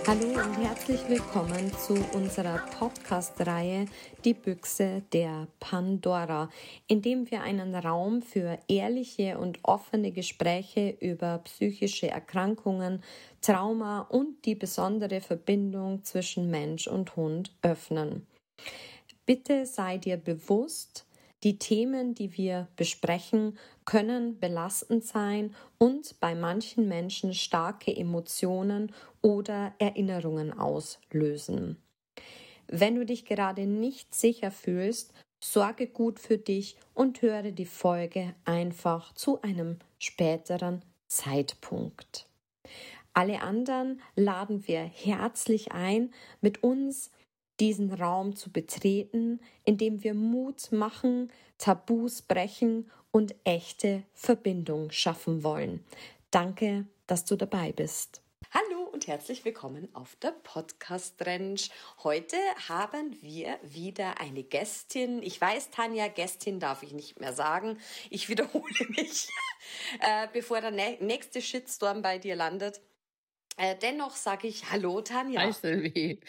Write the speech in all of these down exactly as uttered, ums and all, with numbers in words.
Hallo und herzlich willkommen zu unserer Podcast-Reihe Die Büchse der Pandora, in dem wir einen Raum für ehrliche und offene Gespräche über psychische Erkrankungen, Trauma und die besondere Verbindung zwischen Mensch und Hund öffnen. Bitte sei dir bewusst, die Themen, die wir besprechen, können belastend sein und bei manchen Menschen starke Emotionen oder Erinnerungen auslösen. Wenn du dich gerade nicht sicher fühlst, sorge gut für dich und höre die Folge einfach zu einem späteren Zeitpunkt. Alle anderen laden wir herzlich ein, mit uns diesen Raum zu betreten, in dem wir Mut machen, Tabus brechen und echte Verbindung schaffen wollen. Danke, dass du dabei bist. Hallo und herzlich willkommen auf der Podcast-Ranch. Heute haben wir wieder eine Gästin. Ich weiß, Tanja, Gästin darf ich nicht mehr sagen. Ich wiederhole mich, äh, bevor der nächste Shitstorm bei dir landet. Äh, dennoch sage ich Hallo, Tanja. Hi, Sylvie.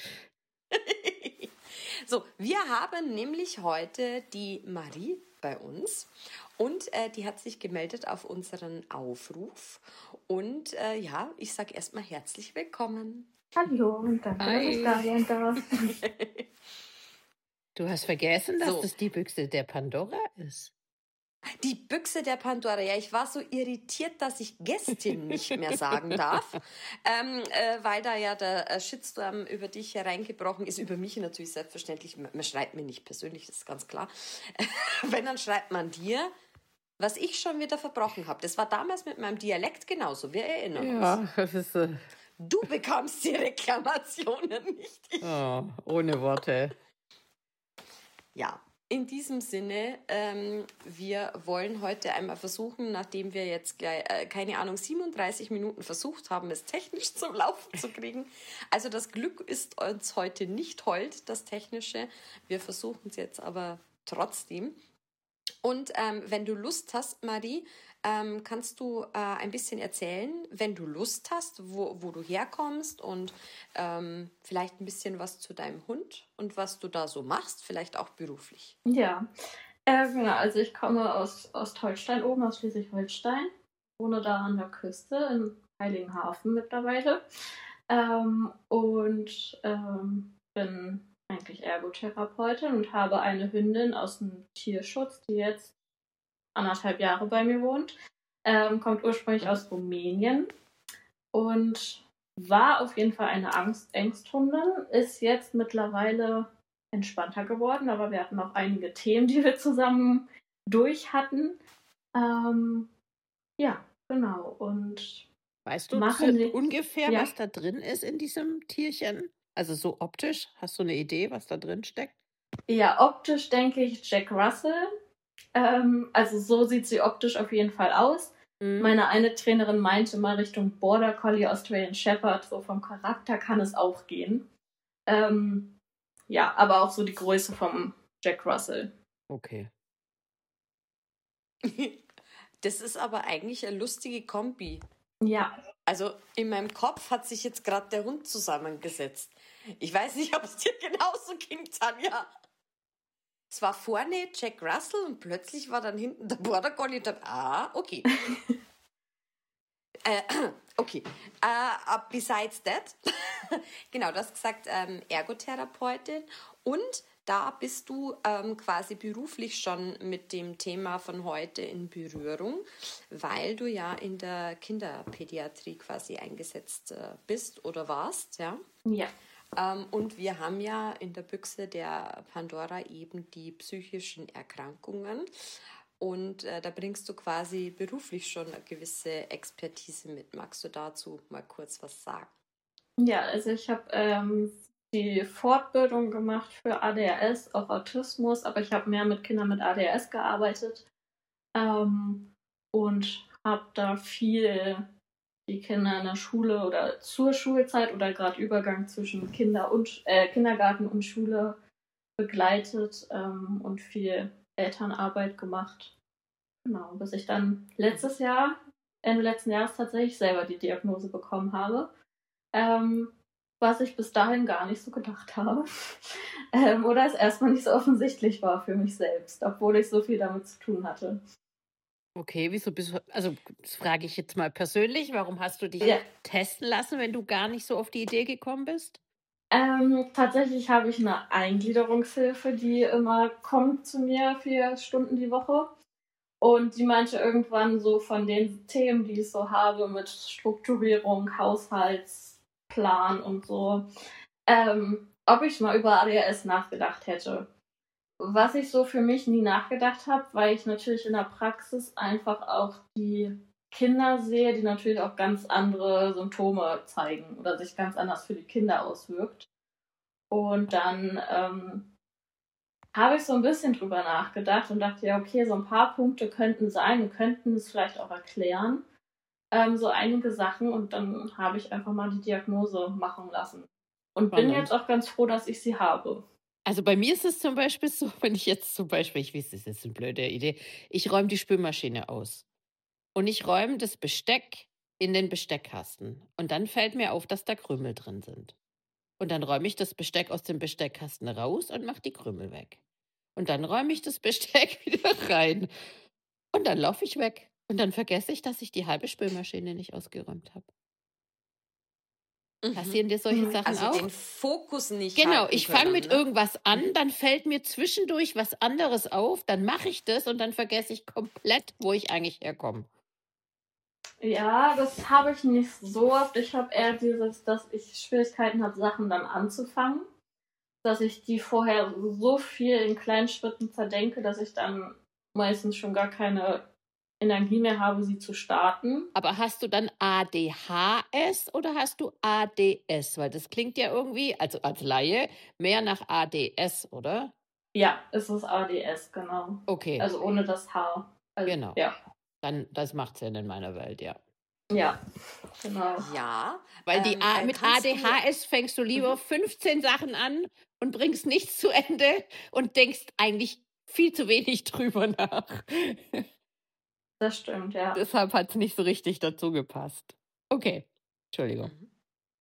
So, wir haben nämlich heute die Marie bei uns und äh, die hat sich gemeldet auf unseren Aufruf und äh, ja, ich sage erstmal herzlich willkommen. Hallo und danke, Hi. dass ich da sein darf. Du hast vergessen, dass So. das die Büchse der Pandora ist. Die Büchse der Pandora. Ja, ich war so irritiert, dass ich Gästin nicht mehr sagen darf, ähm, äh, weil da ja der äh, Shitstorm über dich hereingebrochen ist. Über mich natürlich selbstverständlich. Man, man schreibt mir nicht persönlich, das ist ganz klar. Wenn, dann schreibt man dir, was ich schon wieder verbrochen habe. Das war damals mit meinem Dialekt genauso. Wir erinnern uns. Ja, das ist äh, Du bekamst die Reklamationen, nicht ich. oh, ohne Worte. Ja. In diesem Sinne, ähm, wir wollen heute einmal versuchen, nachdem wir jetzt, gleich, äh, keine Ahnung, siebenunddreißig Minuten versucht haben, es technisch zum Laufen zu kriegen. Also das Glück ist uns heute nicht hold, das Technische. Wir versuchen es jetzt aber trotzdem. Und ähm, wenn du Lust hast, Marie, ähm, kannst du äh, ein bisschen erzählen, wenn du Lust hast, wo, wo du herkommst und ähm, vielleicht ein bisschen was zu deinem Hund und was du da so machst, vielleicht auch beruflich. Ja, äh, genau, also ich komme aus Ostholstein oben, aus Schleswig-Holstein, wohne da an der Küste in Heiligenhafen mittlerweile ähm, und ähm, bin eigentlich Ergotherapeutin und habe eine Hündin aus dem Tierschutz, die jetzt anderthalb Jahre bei mir wohnt, ähm, kommt ursprünglich aus Rumänien und war auf jeden Fall eine Angst Ängsthundin, ist jetzt mittlerweile entspannter geworden, aber wir hatten auch einige Themen, die wir zusammen durch hatten. Ähm, ja, genau. Und Weißt du machen zu, Sie, ungefähr, ja. was da drin ist in diesem Tierchen? Also so optisch? Hast du eine Idee, was da drin steckt? Ja, optisch denke ich Jack Russell. Ähm, also so sieht sie optisch auf jeden Fall aus. Mhm. Meine eine Trainerin meinte mal Richtung Border Collie, Australian Shepherd, so vom Charakter kann es auch gehen. Ähm, ja, aber auch so die Größe vom Jack Russell. Okay. Das ist aber eigentlich eine lustige Kombi. Ja. Also in meinem Kopf hat sich jetzt gerade der Hund zusammengesetzt. Ich weiß nicht, ob es dir genauso ging, Tanja. Es war vorne Jack Russell und plötzlich war dann hinten der Border Collie und dann, ah, okay. äh, okay. Uh, besides that, genau, du hast gesagt, ähm, Ergotherapeutin und da bist du ähm, quasi beruflich schon mit dem Thema von heute in Berührung, weil du ja in der Kinderpädiatrie quasi eingesetzt äh, bist oder warst, ja? Ja. Ähm, und wir haben ja in der Büchse der Pandora eben die psychischen Erkrankungen. Und äh, da bringst du quasi beruflich schon eine gewisse Expertise mit. Magst du dazu mal kurz was sagen? Ja, also ich habe ähm, die Fortbildung gemacht für A D H S, auch Autismus, aber ich habe mehr mit Kindern mit A D H S gearbeitet ähm, und habe da viel die Kinder in der Schule oder zur Schulzeit oder gerade Übergang zwischen Kinder und, äh, Kindergarten und Schule begleitet ähm, und viel Elternarbeit gemacht. Genau, bis ich dann letztes Jahr, Ende letzten Jahres tatsächlich selber die Diagnose bekommen habe. Ähm, was ich bis dahin gar nicht so gedacht habe. ähm, oder es erstmal nicht so offensichtlich war für mich selbst, obwohl ich so viel damit zu tun hatte. Okay, wieso bist du, also das frage ich jetzt mal persönlich, warum hast du dich Ja. testen lassen, wenn du gar nicht so auf die Idee gekommen bist? Ähm, tatsächlich habe ich eine Eingliederungshilfe, die immer kommt zu mir vier Stunden die Woche. Und die meinte irgendwann so von den Themen, die ich so habe mit Strukturierung, Haushaltsplan und so, ähm, ob ich mal über A D H S nachgedacht hätte. Was ich so für mich nie nachgedacht habe, weil ich natürlich in der Praxis einfach auch die Kinder sehe, die natürlich auch ganz andere Symptome zeigen oder sich ganz anders für die Kinder auswirkt. Und dann ähm, habe ich so ein bisschen drüber nachgedacht und dachte, ja, okay, so ein paar Punkte könnten sein und könnten es vielleicht auch erklären, ähm, so einige Sachen. Und dann habe ich einfach mal die Diagnose machen lassen. Und bin Spannend. jetzt auch ganz froh, dass ich sie habe. Also bei mir ist es zum Beispiel so, wenn ich jetzt zum Beispiel, ich weiß, das ist jetzt eine blöde Idee, ich räume die Spülmaschine aus und ich räume das Besteck in den Besteckkasten und dann fällt mir auf, dass da Krümel drin sind. Und dann räume ich das Besteck aus dem Besteckkasten raus und mache die Krümel weg. Und dann räume ich das Besteck wieder rein und dann laufe ich weg. Und dann vergesse ich, dass ich die halbe Spülmaschine nicht ausgeräumt habe. Passieren dir solche Mhm. Sachen Also auch? den Fokus nicht Genau, halten ich fange können, mit ne? irgendwas an, dann fällt mir zwischendurch was anderes auf, dann mache ich das und dann vergesse ich komplett, wo ich eigentlich herkomme. Ja, das habe ich nicht so oft. Ich habe eher dieses, dass ich Schwierigkeiten habe, Sachen dann anzufangen. Dass ich die vorher so viel in kleinen Schritten zerdenke, dass ich dann meistens schon gar keine Energie mehr habe, sie zu starten. Aber hast du dann A D H S oder hast du A D S? Weil das klingt ja irgendwie, also als Laie, mehr nach A D S, oder? Ja, es ist A D S, genau. Okay, Also ohne das H. Also, genau. Ja, Dann, das macht Sinn in meiner Welt, ja. ja, genau. Ja. Weil die ähm, A, äh, mit kannst du- A D H S fängst du lieber fünfzehn Sachen an und bringst nichts zu Ende und denkst eigentlich viel zu wenig drüber nach. Das stimmt, ja. Deshalb hat es nicht so richtig dazu gepasst. Okay, Entschuldigung. Mhm.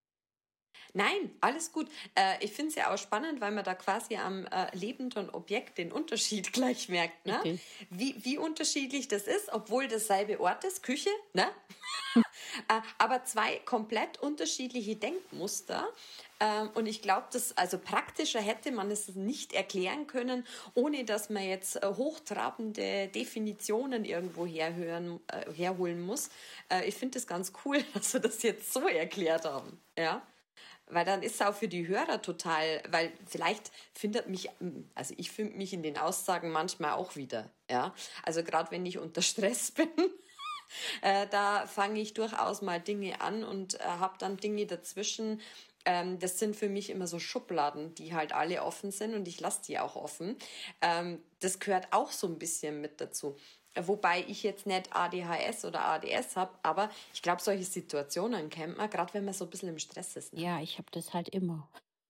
Nein, alles gut. Äh, ich finde es ja auch spannend, weil man da quasi am äh, lebenden Objekt den Unterschied gleich merkt, ne? Richtig. Wie, wie unterschiedlich das ist, obwohl dasselbe Ort ist, Küche, ne? äh, aber zwei komplett unterschiedliche Denkmuster. Ähm, und ich glaube, dass also praktischer hätte man es nicht erklären können, ohne dass man jetzt äh, hochtrabende Definitionen irgendwo herhören, äh, herholen muss. Äh, ich finde das ganz cool, dass wir das jetzt so erklärt haben, ja. Weil dann ist es auch für die Hörer total, weil vielleicht findet mich, also ich finde mich in den Aussagen manchmal auch wieder, ja. Also gerade wenn ich unter Stress bin, äh, da fange ich durchaus mal Dinge an und äh, habe dann Dinge dazwischen. Ähm, das sind für mich immer so Schubladen, die halt alle offen sind und ich lasse die auch offen. Ähm, das gehört auch so ein bisschen mit dazu. Wobei ich jetzt nicht A D H S oder A D S habe, aber ich glaube, solche Situationen kennt man, gerade wenn man so ein bisschen im Stress ist. Ne? Ja, ich habe das halt immer.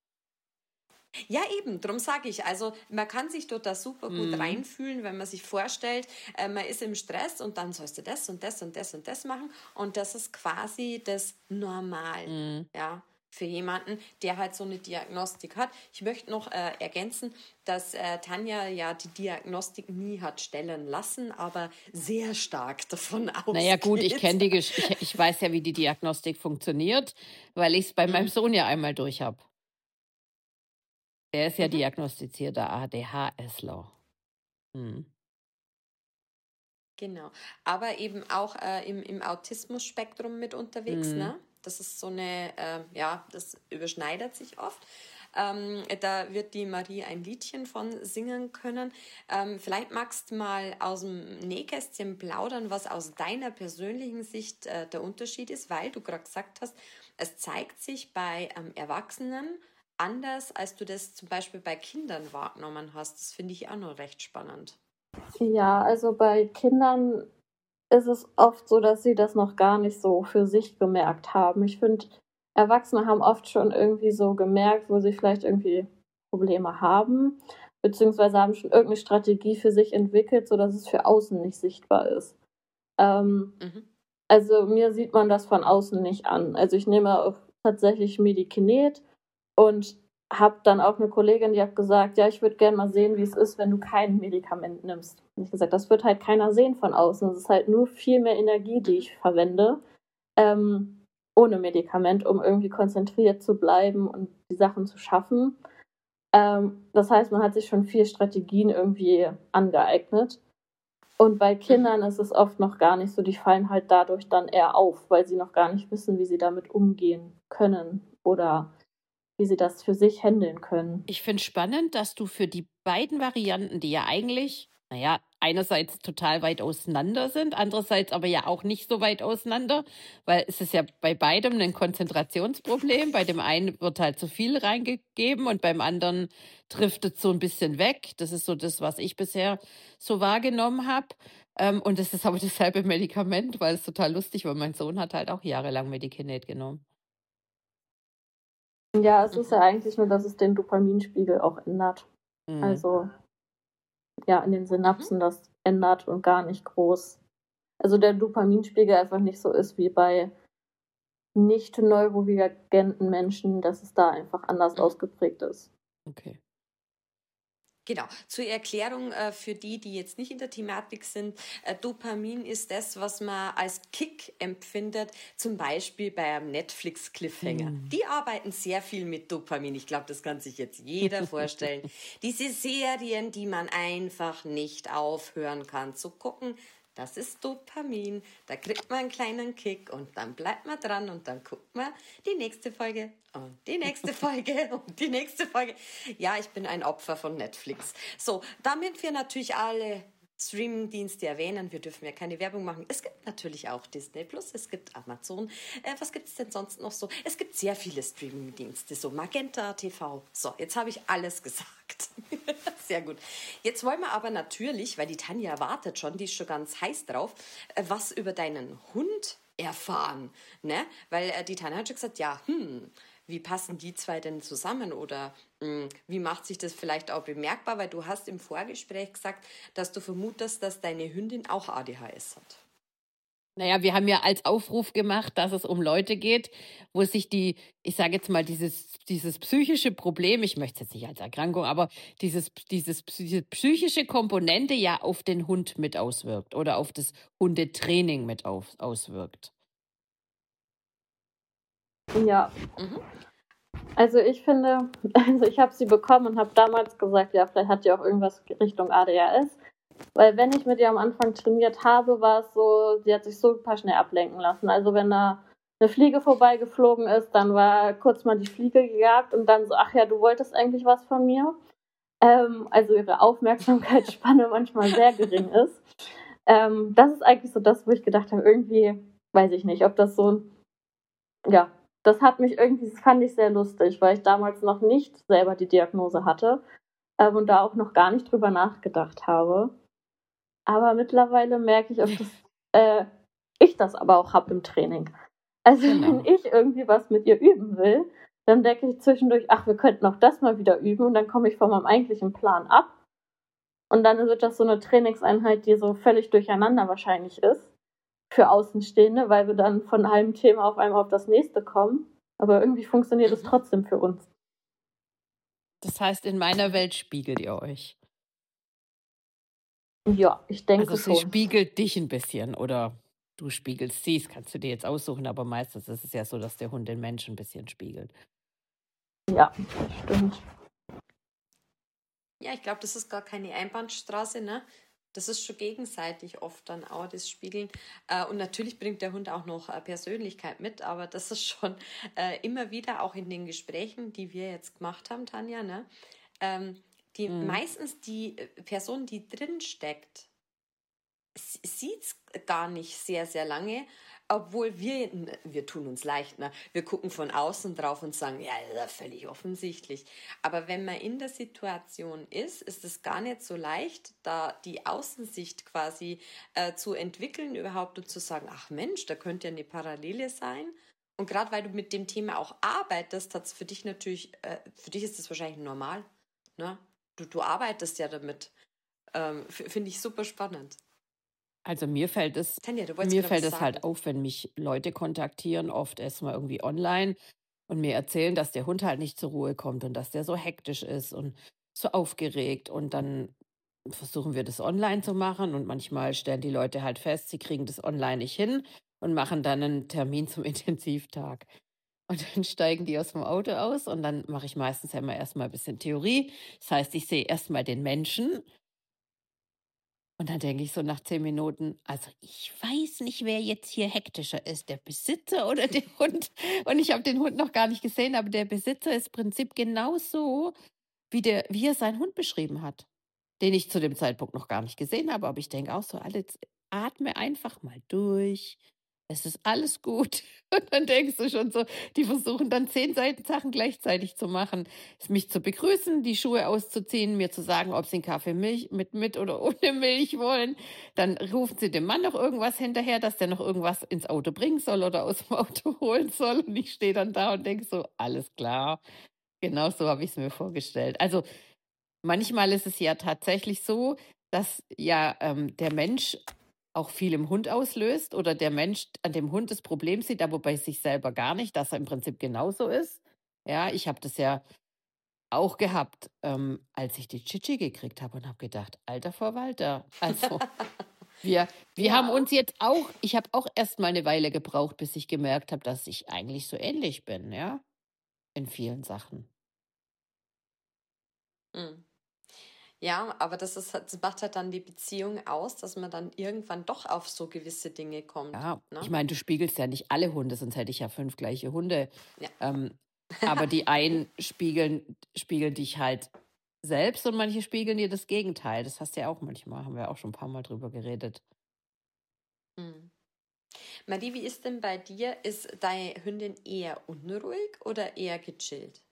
Ja, eben, darum sage ich, also man kann sich dort da super gut Mhm. reinfühlen, wenn man sich vorstellt, äh, man ist im Stress und dann sollst du das und das und das und das machen und das ist quasi das Normal, Mhm. ja, für jemanden, der halt so eine Diagnostik hat. Ich möchte noch äh, ergänzen, dass äh, Tanja ja die Diagnostik nie hat stellen lassen, aber sehr stark davon ausgeht. Naja gut, ich kenne die Gesch ich, ich weiß ja, wie die Diagnostik funktioniert, weil ich es bei meinem Sohn ja einmal durch habe. Der ist ja Mhm. diagnostizierter A D H Sler. Hm. Genau, aber eben auch äh, im, im Autismus-Spektrum mit unterwegs, Mhm. ne? Das ist so eine, äh, ja, das überschneidet sich oft. Ähm, da wird die Marie ein Liedchen von singen können. Ähm, vielleicht magst du mal aus dem Nähkästchen plaudern, was aus deiner persönlichen Sicht äh, der Unterschied ist, weil du gerade gesagt hast, es zeigt sich bei ähm, Erwachsenen anders, als du das zum Beispiel bei Kindern wahrgenommen hast. Das finde ich auch noch recht spannend. Ja, also bei Kindern ist es oft so, dass sie das noch gar nicht so für sich gemerkt haben. Ich finde, Erwachsene haben oft schon irgendwie so gemerkt, wo sie vielleicht irgendwie Probleme haben, beziehungsweise haben schon irgendeine Strategie für sich entwickelt, sodass es für außen nicht sichtbar ist. Ähm, Mhm. also mir sieht man das von außen nicht an. Also ich nehme auf tatsächlich Medikinet und habe dann auch eine Kollegin, die hat gesagt, ja, ich würde gerne mal sehen, wie es ist, wenn du kein Medikament nimmst. Und ich gesagt, das wird halt keiner sehen von außen. Es ist halt nur viel mehr Energie, die ich verwende, ähm, ohne Medikament, um irgendwie konzentriert zu bleiben und die Sachen zu schaffen. Ähm, das heißt, man hat sich schon vier Strategien irgendwie angeeignet. Und bei Kindern ist es oft noch gar nicht so, die fallen halt dadurch dann eher auf, weil sie noch gar nicht wissen, wie sie damit umgehen können oder wie sie das für sich handeln können. Ich finde spannend, dass du für die beiden Varianten, die ja eigentlich, naja, einerseits total weit auseinander sind, andererseits aber ja auch nicht so weit auseinander, weil es ist ja bei beidem ein Konzentrationsproblem. Bei dem einen wird halt zu viel reingegeben und beim anderen driftet so ein bisschen weg. Das ist so das, was ich bisher so wahrgenommen habe. Ähm, und es ist aber dasselbe Medikament, weil es total lustig war. Mein Sohn hat halt auch jahrelang Medikinet genommen. Ja, es ist ja eigentlich nur, dass es den Dopaminspiegel auch ändert. Mhm. Also ja, in den Synapsen das ändert und gar nicht groß. Also der Dopaminspiegel einfach nicht so ist wie bei nicht neurovirgenten Menschen, dass es da einfach anders ausgeprägt ist. Okay. Genau, zur Erklärung äh, für die, die jetzt nicht in der Thematik sind, äh, Dopamin ist das, was man als Kick empfindet, zum Beispiel bei einem Netflix-Cliffhanger. Mhm. Die arbeiten sehr viel mit Dopamin, ich glaube, das kann sich jetzt jeder vorstellen. Diese Serien, die man einfach nicht aufhören kann zu gucken, das ist Dopamin, da kriegt man einen kleinen Kick und dann bleibt man dran und dann guckt man die nächste Folge und die nächste Folge und die nächste Folge. Ja, ich bin ein Opfer von Netflix. So, damit wir natürlich alle Streaming-Dienste erwähnen, wir dürfen ja keine Werbung machen. Es gibt natürlich auch Disney Plus, es gibt Amazon. Äh, was gibt es denn sonst noch so? Es gibt sehr viele Streaming-Dienste, so Magenta T V. So, jetzt habe ich alles gesagt. Sehr gut. Jetzt wollen wir aber natürlich, weil die Tanja wartet schon, die ist schon ganz heiß drauf, äh, was über deinen Hund erfahren. Ne? Weil äh, die Tanja hat schon gesagt, ja, hm, wie passen die zwei denn zusammen oder mh, wie macht sich das vielleicht auch bemerkbar? Weil du hast im Vorgespräch gesagt, dass du vermutest, dass deine Hündin auch A D H S hat. Naja, wir haben ja als Aufruf gemacht, dass es um Leute geht, wo sich die, ich sage jetzt mal, dieses, dieses psychische Problem, ich möchte es jetzt nicht als Erkrankung, aber dieses, dieses, diese psychische Komponente ja auf den Hund mit auswirkt oder auf das Hundetraining mit auf, auswirkt. Ja. Mhm. Also ich finde, also ich habe sie bekommen und habe damals gesagt, ja, vielleicht hat die auch irgendwas Richtung A D H S. Weil wenn ich mit ihr am Anfang trainiert habe, war es so, sie hat sich super schnell ablenken lassen. Also wenn da eine Fliege vorbeigeflogen ist, dann war kurz mal die Fliege gejagt und dann so, ach ja, du wolltest eigentlich was von mir. Ähm, also ihre Aufmerksamkeitsspanne manchmal sehr gering ist. Ähm, das ist eigentlich so das, wo ich gedacht habe, irgendwie, weiß ich nicht, ob das so, ja, das hat mich irgendwie, das fand ich sehr lustig, weil ich damals noch nicht selber die Diagnose hatte ähm, und da auch noch gar nicht drüber nachgedacht habe. Aber mittlerweile merke ich, ob das, äh, ich das aber auch habe im Training. Also Genau. wenn ich irgendwie was mit ihr üben will, dann denke ich zwischendurch, ach, wir könnten auch das mal wieder üben und dann komme ich von meinem eigentlichen Plan ab. Und dann wird das so eine Trainingseinheit, die so völlig durcheinander wahrscheinlich ist für Außenstehende, weil wir dann von einem Thema auf einmal auf das nächste kommen. Aber irgendwie funktioniert es trotzdem für uns. Das heißt, in meiner Welt spiegelt ihr euch. Ja, ich denke Also sie schon. spiegelt dich ein bisschen oder du spiegelst sie, das kannst du dir jetzt aussuchen, aber meistens ist es ja so, dass der Hund den Menschen ein bisschen spiegelt. Ja, das stimmt. Ja, ich glaube, das ist gar keine Einbahnstraße, ne? Das ist schon gegenseitig oft dann auch das Spiegeln. Äh, und natürlich bringt der Hund auch noch äh, Persönlichkeit mit, aber das ist schon äh, immer wieder auch in den Gesprächen, die wir jetzt gemacht haben, Tanja, ne? Ähm, die Mhm. meistens die äh, Person, die drin steckt, sieht es gar nicht sehr, sehr lange, obwohl wir, wir tun uns leicht, ne? Wir gucken von außen drauf und sagen, ja, das ist ja völlig offensichtlich. Aber wenn man in der Situation ist, ist es gar nicht so leicht, da die Außensicht quasi äh, zu entwickeln überhaupt und zu sagen, ach Mensch, da könnte ja eine Parallele sein. Und gerade weil du mit dem Thema auch arbeitest, hat es für dich natürlich, äh, für dich ist das wahrscheinlich normal, ne? Du, du arbeitest ja damit. Ähm, f- Finde ich super spannend. Also mir fällt es, Tanja, du wolltest mir gerade fällt was es halt sagen. auf, wenn mich Leute kontaktieren, oft erstmal irgendwie online und mir erzählen, dass der Hund halt nicht zur Ruhe kommt und dass der so hektisch ist und so aufgeregt. Und dann versuchen wir das online zu machen und manchmal stellen die Leute halt fest, sie kriegen das online nicht hin und machen dann einen Termin zum Intensivtag. Und dann steigen die aus dem Auto aus und dann mache ich meistens ja immer erstmal ein bisschen Theorie. Das heißt, ich sehe erstmal den Menschen und dann denke ich so nach zehn Minuten, also ich weiß nicht, wer jetzt hier hektischer ist, der Besitzer oder der Hund. Und ich habe den Hund noch gar nicht gesehen, aber der Besitzer ist im Prinzip genauso, wie, der, wie er seinen Hund beschrieben hat, den ich zu dem Zeitpunkt noch gar nicht gesehen habe. Aber ich denke auch so, Alex, atme einfach mal durch. Es ist alles gut. Und dann denkst du schon so, die versuchen dann zehn Seiten Sachen gleichzeitig zu machen. Mich zu begrüßen, die Schuhe auszuziehen, mir zu sagen, ob sie einen Kaffee Milch mit, mit oder ohne Milch wollen. Dann rufen sie dem Mann noch irgendwas hinterher, dass der noch irgendwas ins Auto bringen soll oder aus dem Auto holen soll. Und ich stehe dann da und denke so, alles klar. Genau so habe ich es mir vorgestellt. Also manchmal ist es ja tatsächlich so, dass ja ähm, der Mensch auch viel im Hund auslöst oder der Mensch an dem Hund das Problem sieht, aber bei sich selber gar nicht, dass er im Prinzip genauso ist. Ja, ich habe das ja auch gehabt, ähm, als ich die Chichi gekriegt habe und habe gedacht, alter Verwalter, also wir, wir haben Ja. uns jetzt auch, ich habe auch erst mal eine Weile gebraucht, bis ich gemerkt habe, dass ich eigentlich so ähnlich bin, ja, in vielen Sachen. Mm. Ja, aber das ist halt, das macht halt dann die Beziehung aus, dass man dann irgendwann doch auf so gewisse Dinge kommt. Ja, ich Ne? meine, du spiegelst ja nicht alle Hunde, sonst hätte ich ja fünf gleiche Hunde. Ja. Ähm, aber die einen spiegeln, spiegeln dich halt selbst und manche spiegeln dir das Gegenteil. Das hast du ja auch manchmal, haben wir auch schon ein paar Mal drüber geredet. Mm. Marie, wie ist denn bei dir? Ist deine Hündin eher unruhig oder eher gechillt?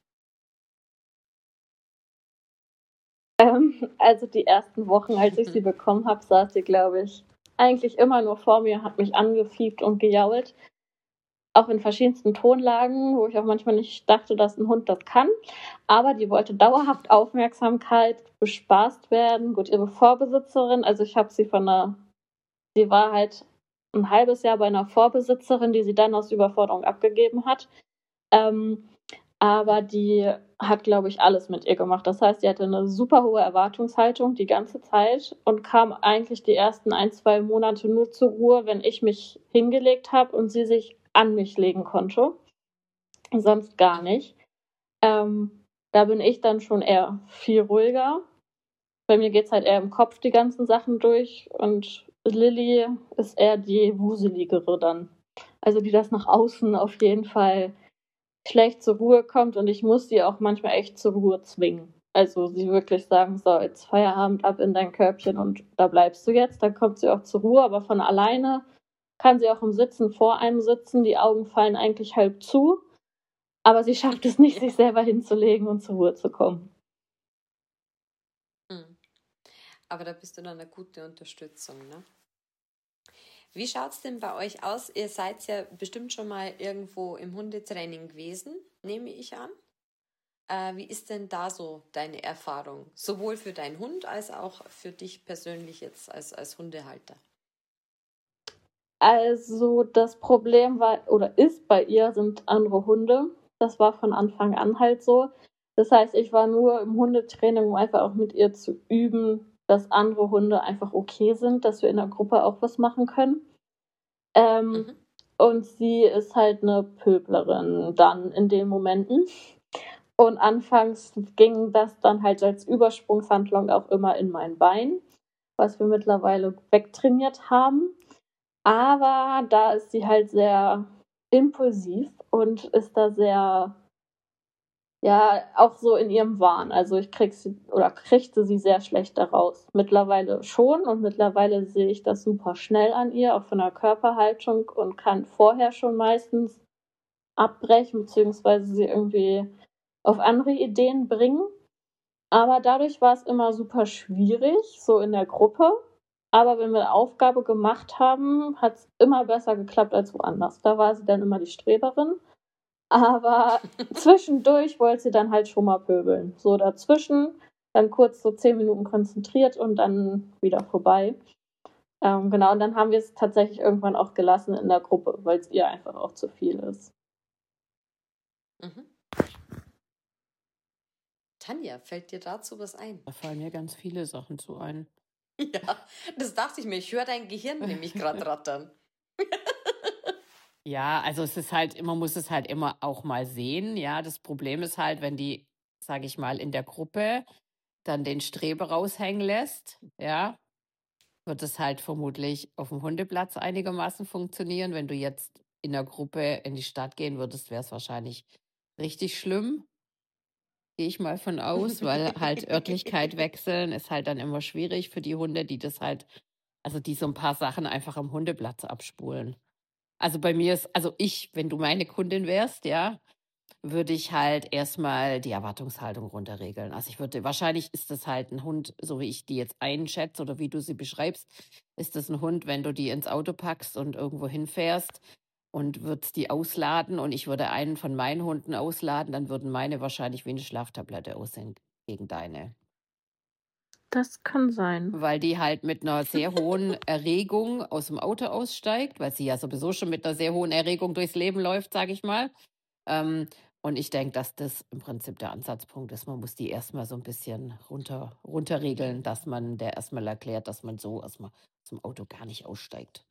Ähm, also die ersten Wochen, als ich sie bekommen habe, saß sie, glaube ich, eigentlich immer nur vor mir, hat mich angefiebt und gejault. Auch in verschiedensten Tonlagen, wo ich auch manchmal nicht dachte, dass ein Hund das kann. Aber die wollte dauerhaft Aufmerksamkeit, bespaßt werden. Gut, ihre Vorbesitzerin, also ich habe sie von einer, sie war halt ein halbes Jahr bei einer Vorbesitzerin, die sie dann aus Überforderung abgegeben hat. Ähm, aber die hat, glaube ich, alles mit ihr gemacht. Das heißt, sie hatte eine super hohe Erwartungshaltung die ganze Zeit und kam eigentlich die ersten ein, zwei Monate nur zur Ruhe, wenn ich mich hingelegt habe und sie sich an mich legen konnte. Sonst gar nicht. Ähm, da bin ich dann schon eher viel ruhiger. Bei mir geht es halt eher im Kopf die ganzen Sachen durch und Lilly ist eher die wuseligere dann. Also die das nach außen auf jeden Fall schlecht zur Ruhe kommt und ich muss sie auch manchmal echt zur Ruhe zwingen. Also sie wirklich sagen, so, jetzt Feierabend, ab in dein Körbchen und da bleibst du jetzt. Dann kommt sie auch zur Ruhe, aber von alleine kann sie auch im Sitzen vor einem sitzen. Die Augen fallen eigentlich halb zu, aber sie schafft es nicht, sich selber hinzulegen und zur Ruhe zu kommen. Hm. Aber da bist du dann eine gute Unterstützung, ne? Wie schaut es denn bei euch aus? Ihr seid ja bestimmt schon mal irgendwo im Hundetraining gewesen, nehme ich an. Äh, wie ist denn da so deine Erfahrung? Sowohl für deinen Hund als auch für dich persönlich jetzt als, als Hundehalter. Also das Problem war oder ist bei ihr sind andere Hunde. Das war von Anfang an halt so. Das heißt, ich war nur im Hundetraining, um einfach auch mit ihr zu üben, dass andere Hunde einfach okay sind, dass wir in der Gruppe auch was machen können. Ähm, Mhm. Und sie ist halt eine Pöblerin dann in den Momenten. Und anfangs ging das dann halt als Übersprungshandlung auch immer in mein Bein, was wir mittlerweile wegtrainiert haben. Aber da ist sie halt sehr impulsiv und ist da sehr, ja, auch so in ihrem Wahn. Also ich krieg sie oder kriegte sie sehr schlecht daraus. Mittlerweile schon und mittlerweile sehe ich das super schnell an ihr, auch von der Körperhaltung und kann vorher schon meistens abbrechen, beziehungsweise sie irgendwie auf andere Ideen bringen. Aber dadurch war es immer super schwierig, so in der Gruppe. Aber wenn wir eine Aufgabe gemacht haben, hat es immer besser geklappt als woanders. Da war sie dann immer die Streberin. Aber zwischendurch wollte sie dann halt schon mal pöbeln. So dazwischen, dann kurz so zehn Minuten konzentriert und dann wieder vorbei. Ähm, genau, und dann haben wir es tatsächlich irgendwann auch gelassen in der Gruppe, weil es ihr einfach auch zu viel ist. Mhm. Tanja, fällt dir dazu was ein? Da fallen mir ganz viele Sachen zu ein. Ja, das dachte ich mir. Ich höre dein Gehirn nämlich gerade rattern. Ja, also es ist halt, man muss es halt immer auch mal sehen. Ja, das Problem ist halt, wenn die, sage ich mal, in der Gruppe dann den Streber raushängen lässt, ja, wird es halt vermutlich auf dem Hundeplatz einigermaßen funktionieren. Wenn du jetzt in der Gruppe in die Stadt gehen würdest, wäre es wahrscheinlich richtig schlimm. Gehe ich mal von aus, weil halt Örtlichkeit wechseln ist halt dann immer schwierig für die Hunde, die das halt, also die so ein paar Sachen einfach am Hundeplatz abspulen. Also bei mir ist, also ich, wenn du meine Kundin wärst, ja, würde ich halt erstmal die Erwartungshaltung runterregeln. Also ich würde, wahrscheinlich ist das halt ein Hund, so wie ich die jetzt einschätze oder wie du sie beschreibst, ist das ein Hund, wenn du die ins Auto packst und irgendwo hinfährst und würdest die ausladen und ich würde einen von meinen Hunden ausladen, dann würden meine wahrscheinlich wie eine Schlaftablette aussehen gegen deine. Das kann sein. Weil die halt mit einer sehr hohen Erregung aus dem Auto aussteigt, weil sie ja sowieso schon mit einer sehr hohen Erregung durchs Leben läuft, sage ich mal. Ähm, und ich denke, dass das im Prinzip der Ansatzpunkt ist. Man muss die erstmal so ein bisschen runter, runterregeln, dass man der erstmal erklärt, dass man so erstmal aus dem Auto gar nicht aussteigt.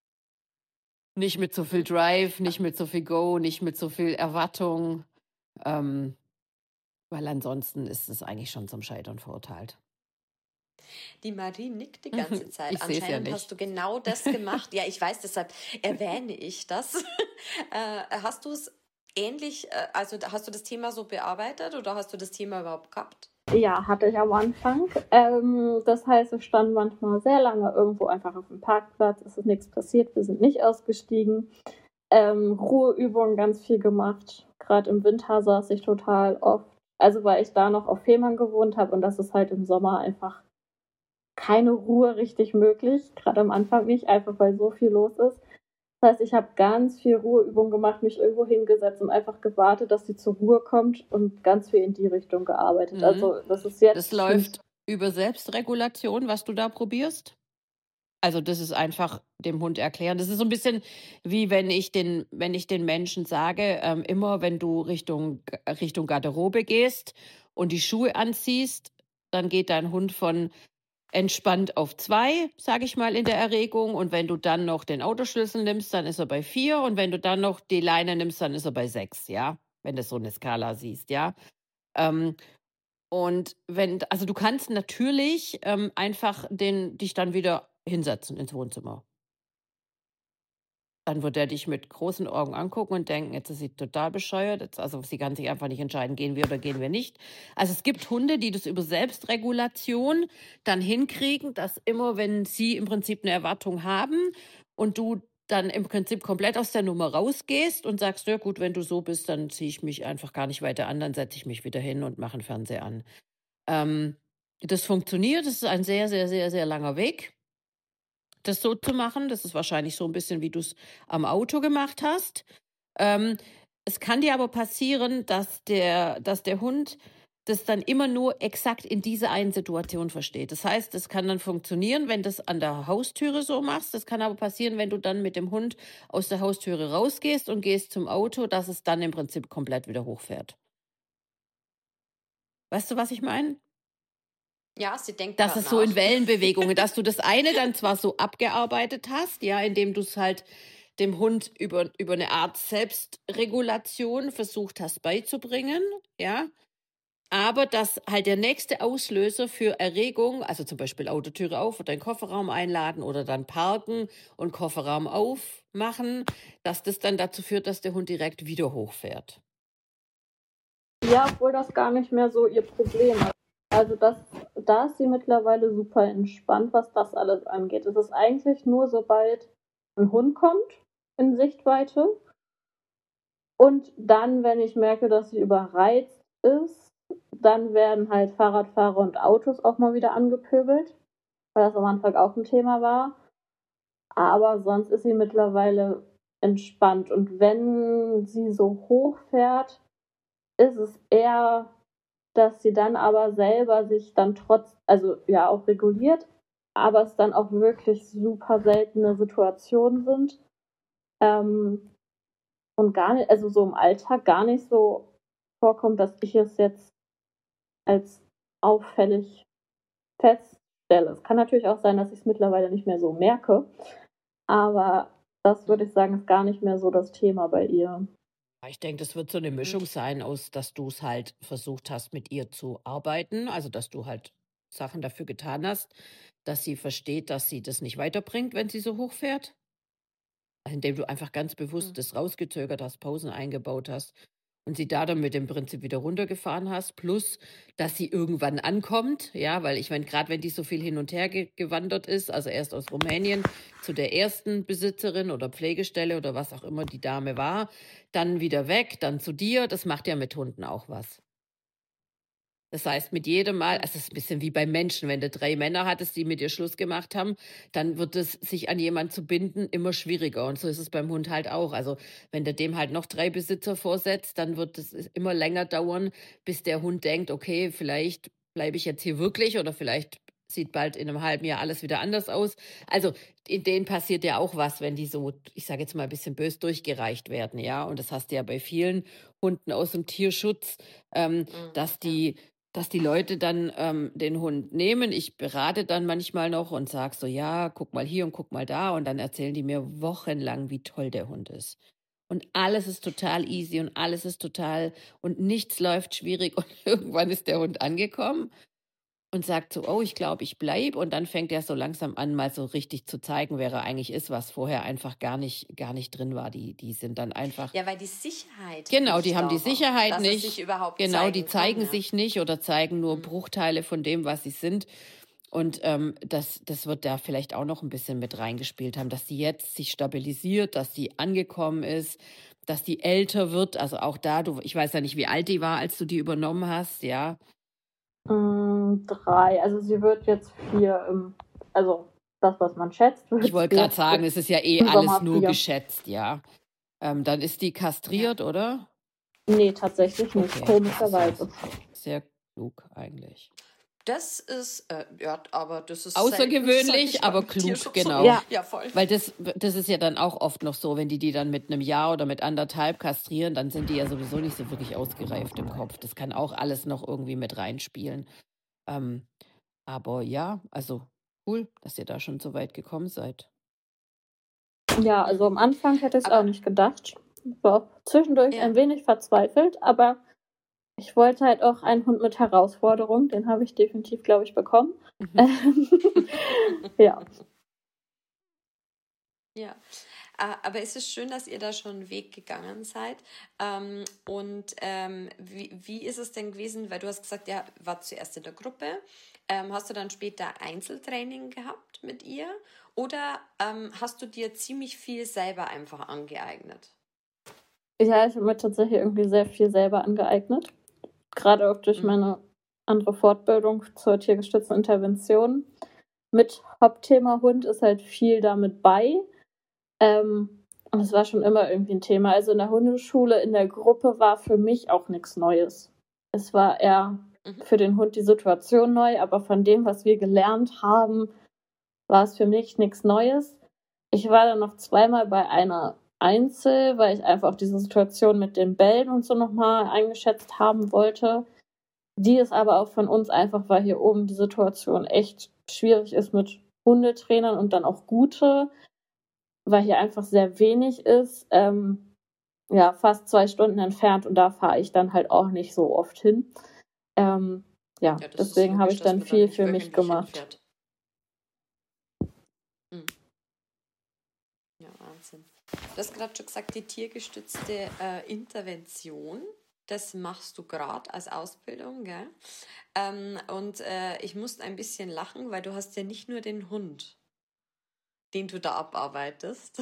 Nicht mit so viel Drive, nicht mit so viel Go, nicht mit so viel Erwartung. Ähm, weil ansonsten ist es eigentlich schon zum Scheitern verurteilt. Die Marie nickt die ganze Zeit. Ich sehe es ja Anscheinend hast nicht. du genau das gemacht. Ja, ich weiß, deshalb erwähne ich das. Äh, hast du es ähnlich, äh, also hast du das Thema so bearbeitet oder hast du das Thema überhaupt gehabt? Ja, hatte ich am Anfang. Ähm, das heißt, wir standen manchmal sehr lange irgendwo einfach auf dem Parkplatz. Es ist nichts passiert, wir sind nicht ausgestiegen. Ähm, Ruheübungen ganz viel gemacht. Gerade im Winter saß ich total oft. Also weil ich da noch auf Fehmarn gewohnt habe und das ist halt im Sommer einfach keine Ruhe richtig möglich. Gerade am Anfang nicht, einfach weil so viel los ist. Das heißt, ich habe ganz viel Ruheübungen gemacht, mich irgendwo hingesetzt und einfach gewartet, dass sie zur Ruhe kommt und ganz viel in die Richtung gearbeitet. Mhm. Also das ist jetzt Das läuft über Selbstregulation, was du da probierst? Also das ist einfach dem Hund erklären. Das ist so ein bisschen wie wenn ich den, wenn ich den Menschen sage, ähm, immer wenn du Richtung, Richtung Garderobe gehst und die Schuhe anziehst, dann geht dein Hund von entspannt auf zwei, sage ich mal, in der Erregung. Und wenn du dann noch den Autoschlüssel nimmst, dann ist er bei vier. Und wenn du dann noch die Leine nimmst, dann ist er bei sechs, ja. Wenn du so eine Skala siehst, ja. Ähm, und wenn, also du kannst natürlich ähm, einfach den, dich dann wieder hinsetzen ins Wohnzimmer. Dann wird er dich mit großen Augen angucken und denken, jetzt ist sie total bescheuert. Jetzt, also sie kann sich einfach nicht entscheiden, gehen wir oder gehen wir nicht. Also es gibt Hunde, die das über Selbstregulation dann hinkriegen, dass immer, wenn sie im Prinzip eine Erwartung haben und du dann im Prinzip komplett aus der Nummer rausgehst und sagst, ja gut, wenn du so bist, dann ziehe ich mich einfach gar nicht weiter an, dann setze ich mich wieder hin und mache den Fernseher an. Ähm, das funktioniert, das ist ein sehr, sehr, sehr, sehr langer Weg, das so zu machen. Das ist wahrscheinlich so ein bisschen, wie du es am Auto gemacht hast. Ähm, es kann dir aber passieren, dass der, dass der Hund das dann immer nur exakt in dieser einen Situation versteht. Das heißt, es kann dann funktionieren, wenn du das an der Haustüre so machst. Das kann aber passieren, wenn du dann mit dem Hund aus der Haustüre rausgehst und gehst zum Auto, dass es dann im Prinzip komplett wieder hochfährt. Weißt du, was ich meine? Ja, sie denkt Das grad ist so in nach. Wellenbewegungen, dass du das eine dann zwar so abgearbeitet hast, ja, indem du es halt dem Hund über, über eine Art Selbstregulation versucht hast beizubringen, ja, aber dass halt der nächste Auslöser für Erregung, also zum Beispiel Autotüre auf oder den Kofferraum einladen oder dann parken und Kofferraum aufmachen, dass das dann dazu führt, dass der Hund direkt wieder hochfährt. Ja, obwohl das gar nicht mehr so ihr Problem ist. Also das, da ist sie mittlerweile super entspannt, was das alles angeht. Es ist eigentlich nur, sobald ein Hund kommt in Sichtweite und dann, wenn ich merke, dass sie überreizt ist, dann werden halt Fahrradfahrer und Autos auch mal wieder angepöbelt, weil das am Anfang auch ein Thema war. Aber sonst ist sie mittlerweile entspannt. Und wenn sie so hoch fährt, ist es eher, dass sie dann aber selber sich dann trotz, also ja auch reguliert, aber es dann auch wirklich super seltene Situationen sind. Ähm, und gar nicht, also so im Alltag gar nicht so vorkommt, dass ich es jetzt als auffällig feststelle. Es kann natürlich auch sein, dass ich es mittlerweile nicht mehr so merke, aber das würde ich sagen, ist gar nicht mehr so das Thema bei ihr. Ich denke, das wird so eine Mischung sein aus, dass du es halt versucht hast, mit ihr zu arbeiten, also dass du halt Sachen dafür getan hast, dass sie versteht, dass sie das nicht weiterbringt, wenn sie so hochfährt. Indem du einfach ganz bewusst Mhm. das rausgezögert hast, Pausen eingebaut hast und sie da dann mit dem Prinzip wieder runtergefahren hast, plus, dass sie irgendwann ankommt, ja, weil ich meine, gerade wenn die so viel hin und her ge gewandert ist, also erst aus Rumänien zu der ersten Besitzerin oder Pflegestelle oder was auch immer die Dame war, dann wieder weg, dann zu dir, das macht ja mit Hunden auch was. Das heißt, mit jedem Mal, Mhm. also es ist ein bisschen wie beim Menschen, wenn du drei Männer hattest, die mit dir Schluss gemacht haben, dann wird es, sich an jemand zu binden, immer schwieriger. Und so ist es beim Hund halt auch. Also wenn du dem halt noch drei Besitzer vorsetzt, dann wird es immer länger dauern, bis der Hund denkt, okay, vielleicht bleibe ich jetzt hier wirklich oder vielleicht sieht bald in einem halben Jahr alles wieder anders aus. Also in denen passiert ja auch was, wenn die so, ich sage jetzt mal ein bisschen bös durchgereicht werden, ja. Und das hast du ja bei vielen Hunden aus dem Tierschutz, ähm, Mhm. dass Ja. die dass die Leute dann ähm, den Hund nehmen. Ich berate dann manchmal noch und sage so, ja, guck mal hier und guck mal da. Und dann erzählen die mir wochenlang, wie toll der Hund ist. Und alles ist total easy und alles ist total und nichts läuft schwierig. Und irgendwann ist der Hund angekommen und sagt so, oh, ich glaube, ich bleibe. Und dann fängt er so langsam an, mal so richtig zu zeigen, wer er eigentlich ist, was vorher einfach gar nicht, gar nicht drin war. Die, die sind dann einfach, Ja, weil die Sicherheit genau, nicht die haben da die war, Sicherheit dass es nicht. sich überhaupt Genau, die zeigen kann. zeigen Ja. sich nicht oder zeigen nur Mhm. Bruchteile von dem, was sie sind. Und ähm, das, das wird da vielleicht auch noch ein bisschen mit reingespielt haben, dass sie jetzt sich stabilisiert, dass sie angekommen ist, dass die älter wird. Also auch da, du, ich weiß ja nicht, wie alt die war, als du die übernommen hast, ja. Mm, drei, also sie wird jetzt vier, im, also das, was man schätzt, wird Ich wollte gerade jetzt sagen, es ist ja eh im alles Sommer nur vier. geschätzt, ja. Ähm, dann ist die kastriert, oder? Nee, tatsächlich nicht, Okay, das ist ja komischerweise. sehr klug eigentlich. Das ist, äh, ja, aber das ist Außergewöhnlich, selten, sag ich mal, aber im klug, Tierschutz. genau. Ja. Ja, voll. Weil das, das ist ja dann auch oft noch so, wenn die die dann mit einem Jahr oder mit anderthalb kastrieren, dann sind die ja sowieso nicht so wirklich ausgereift im Kopf. Das kann auch alles noch irgendwie mit reinspielen. Ähm, aber ja, also cool, dass ihr da schon so weit gekommen seid. Ja, also am Anfang hätte ich es Aber- auch nicht gedacht. Ich war auch zwischendurch Ja. ein wenig verzweifelt, aber ich wollte halt auch einen Hund mit Herausforderung. Den habe ich definitiv, glaube ich, bekommen. Mhm. Ja. Ja, Äh, aber es ist schön, dass ihr da schon einen Weg gegangen seid. Ähm, und ähm, wie, wie ist es denn gewesen? Weil du hast gesagt, ja, war zuerst in der Gruppe. Ähm, hast du dann später Einzeltraining gehabt mit ihr? Oder ähm, hast du dir ziemlich viel selber einfach angeeignet? Ja, ich habe mir tatsächlich irgendwie sehr viel selber angeeignet. Gerade auch durch Mhm. meine andere Fortbildung zur tiergestützten Intervention. Mit Hauptthema Hund ist halt viel damit bei. Ähm, und es war schon immer irgendwie ein Thema. Also in der Hundeschule, in der Gruppe war für mich auch nichts Neues. Es war eher Mhm. für den Hund die Situation neu, aber von dem, was wir gelernt haben, war es für mich nichts Neues. Ich war dann noch zweimal bei einer Einzel, weil ich einfach diese Situation mit dem Bellen und so nochmal eingeschätzt haben wollte. Die ist aber auch von uns einfach, weil hier oben die Situation echt schwierig ist mit Hundetrainern und dann auch gute, weil hier einfach sehr wenig ist, ähm, ja, fast zwei Stunden entfernt und da fahre ich dann halt auch nicht so oft hin. Ähm, ja, Ja, das ist deswegen habe logisch, ich dass dann man viel nicht für mich wöchentlich gemacht. hinfährt. Mhm. Ja, Wahnsinn. Du hast gerade schon gesagt, die tiergestützte äh, Intervention, das machst du gerade als Ausbildung, gell? Ähm, und äh, ich musste ein bisschen lachen, weil du hast ja nicht nur den Hund, den du da abarbeitest.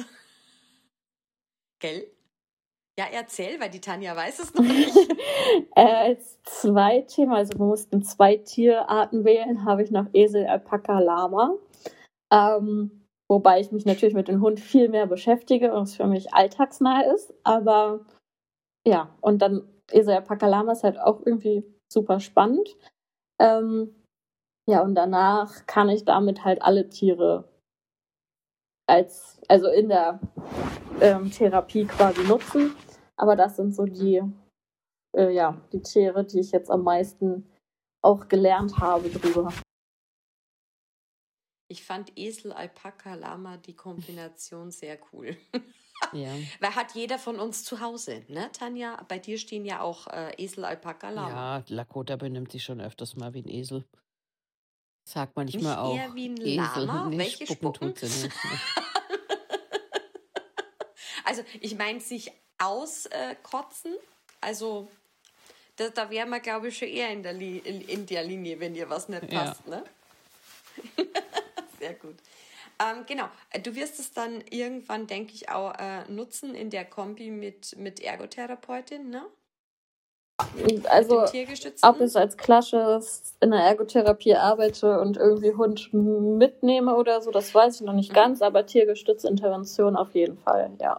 Gell? Ja, erzähl, weil die Tanja weiß es noch nicht. äh, als Zweitthema, also wir mussten zwei Tierarten wählen, habe ich noch Esel, Alpaka, Lama. Ähm, wobei ich mich natürlich mit dem Hund viel mehr beschäftige und es für mich alltagsnah ist. Aber ja, und dann Esel, Alpaka, Lama ist halt auch irgendwie super spannend. Ähm, ja, und danach kann ich damit halt alle Tiere als, also in der ähm, Therapie quasi nutzen. Aber das sind so die, äh, ja, die Tiere, die ich jetzt am meisten auch gelernt habe drüber. Ich fand Esel, Alpaka, Lama die Kombination sehr cool. Ja. Weil hat jeder von uns zu Hause, ne, Tanja? Bei dir stehen ja auch äh, Esel, Alpaka, Lama. Ja, Lakota benimmt sich schon öfters mal wie ein Esel. Sagt man nicht, Nicht mal auch. eher wie ein Esel. Lama? Nee, Welche spucken spucken? tut sie nicht. Ne? Also ich meine sich auskotzen, äh, also da, da wären wir, glaube ich, schon eher in der, Li in, in der Linie, wenn dir was nicht passt, ja. Ne? Sehr gut. Ähm, genau, du wirst es dann irgendwann, denke ich, auch äh, nutzen in der Kombi mit, mit Ergotherapeutin, ne? Also, ob ich als Klasse in der Ergotherapie arbeite und irgendwie Hund mitnehme oder so, das weiß ich noch nicht mhm. ganz, aber tiergestützte Intervention auf jeden Fall, ja.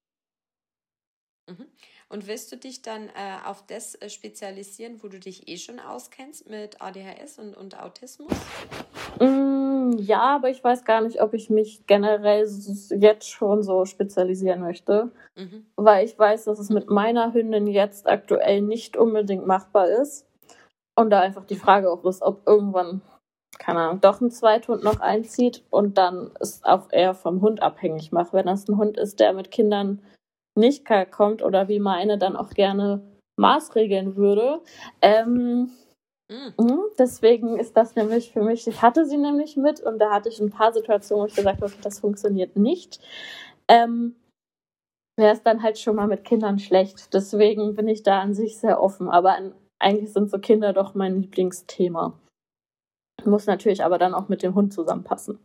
Mhm. Und willst du dich dann äh, auf das äh, spezialisieren, wo du dich eh schon auskennst mit A D H S und, und Autismus? Mm, ja, aber ich weiß gar nicht, ob ich mich generell jetzt schon so spezialisieren möchte, mhm. weil ich weiß, dass es mit meiner Hündin jetzt aktuell nicht unbedingt machbar ist. Und da einfach die Frage auch ist, ob irgendwann, keine Ahnung, doch ein Zweithund noch einzieht und dann es auch eher vom Hund abhängig macht. Wenn das ein Hund ist, der mit Kindern nicht klarkommt oder wie meine dann auch gerne maßregeln würde. Ähm, mhm. Deswegen ist das nämlich für mich, ich hatte sie nämlich mit und da hatte ich ein paar Situationen, wo ich gesagt habe, das funktioniert nicht. Ähm, wäre es dann halt schon mal mit Kindern schlecht. Deswegen bin ich da an sich sehr offen. Aber an, eigentlich sind so Kinder doch mein Lieblingsthema. Muss natürlich aber dann auch mit dem Hund zusammenpassen.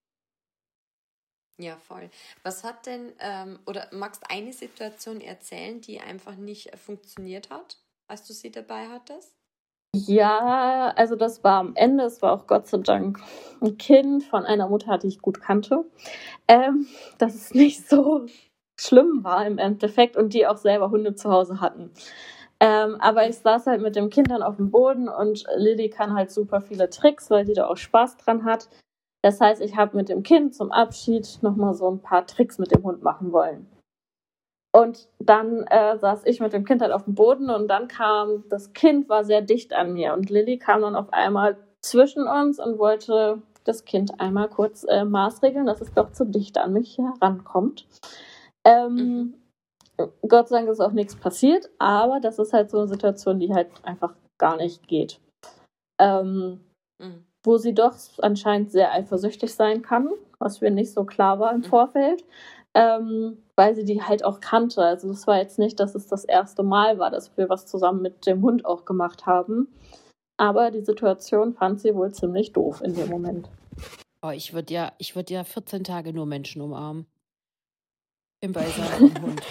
Ja, voll. Was hat denn, ähm, oder magst du eine Situation erzählen, die einfach nicht funktioniert hat, als du sie dabei hattest? Ja, also das war am Ende, es war auch Gott sei Dank ein Kind von einer Mutter, die ich gut kannte, ähm, dass es nicht so schlimm war im Endeffekt und die auch selber Hunde zu Hause hatten. Ähm, aber ich saß halt mit dem Kind dann auf dem Boden und Lilly kann halt super viele Tricks, weil sie da auch Spaß dran hat. Das heißt, ich habe mit dem Kind zum Abschied nochmal so ein paar Tricks mit dem Hund machen wollen. Und dann äh, saß ich mit dem Kind halt auf dem Boden und dann kam, das Kind war sehr dicht an mir und Lilly kam dann auf einmal zwischen uns und wollte das Kind einmal kurz äh, maßregeln, dass es doch zu dicht an mich herankommt. Ähm, mhm. Gott sei Dank ist auch nichts passiert, aber das ist halt so eine Situation, die halt einfach gar nicht geht. Ähm, mhm. Wo sie doch anscheinend sehr eifersüchtig sein kann, was mir nicht so klar war im mhm. Vorfeld. Ähm, weil sie die halt auch kannte. Also das war jetzt nicht, dass es das erste Mal war, dass wir was zusammen mit dem Hund auch gemacht haben. Aber die Situation fand sie wohl ziemlich doof in dem Moment. Oh, ich würde ja, ich würd ja vierzehn Tage nur Menschen umarmen. Im Beisein vom Hund.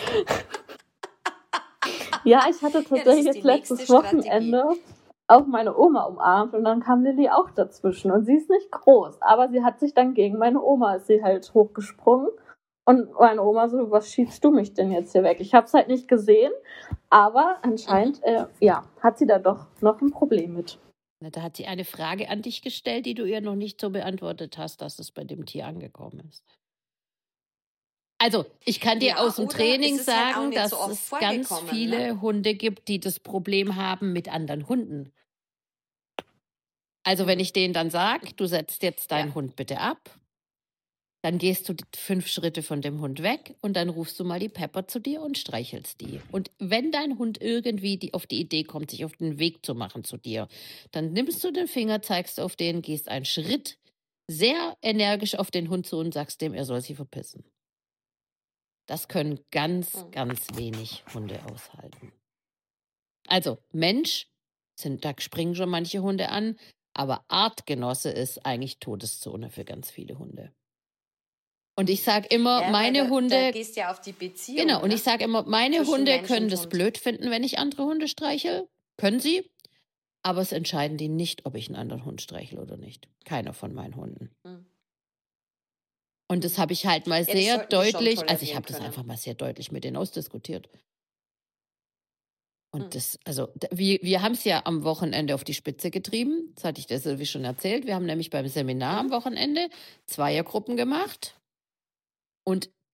Ja, ich hatte tatsächlich ja, jetzt letztes Wochenende auch meine Oma umarmt und dann kam Lilly auch dazwischen. Und sie ist nicht groß, aber sie hat sich dann gegen meine Oma, ist sie halt hochgesprungen. Und meine Oma so, was schiebst du mich denn jetzt hier weg? Ich habe es halt nicht gesehen, aber anscheinend, äh, ja, hat sie da doch noch ein Problem mit. Na, da hat sie eine Frage an dich gestellt, die du ihr noch nicht so beantwortet hast, dass es bei dem Tier angekommen ist. Also, ich kann dir ja, aus dem Training sagen, halt dass so es ganz viele ne? Hunde gibt, die das Problem haben mit anderen Hunden. Also, wenn ich denen dann sage, du setzt jetzt deinen ja. Hund bitte ab, dann gehst du fünf Schritte von dem Hund weg und dann rufst du mal die Pepper zu dir und streichelst die. Und wenn dein Hund irgendwie die, auf die Idee kommt, sich auf den Weg zu machen zu dir, dann nimmst du den Finger, zeigst auf den, gehst einen Schritt sehr energisch auf den Hund zu und sagst dem, er soll sich verpissen. Das können ganz, ganz wenig Hunde aushalten. Also Mensch, sind, da springen schon manche Hunde an, aber Artgenosse ist eigentlich Todeszone für ganz viele Hunde. Und ich sage immer, ja, meine da, Hunde... Da gehst ja auf die Beziehung. Genau, ne? Und ich sage immer, meine Zwischen Hunde Mensch können das Hund. blöd finden, wenn ich andere Hunde streichel. Können sie. Aber es entscheiden die nicht, ob ich einen anderen Hund streichel oder nicht. Keiner von meinen Hunden. Hm. Und das habe ich halt mal ja, sehr deutlich... Also ich habe das einfach mal sehr deutlich mit denen ausdiskutiert. Und hm. das, also wir, wir haben es ja am Wochenende auf die Spitze getrieben. Das hatte ich dir wie schon erzählt. Wir haben nämlich beim Seminar hm. am Wochenende Zweiergruppen gemacht. Und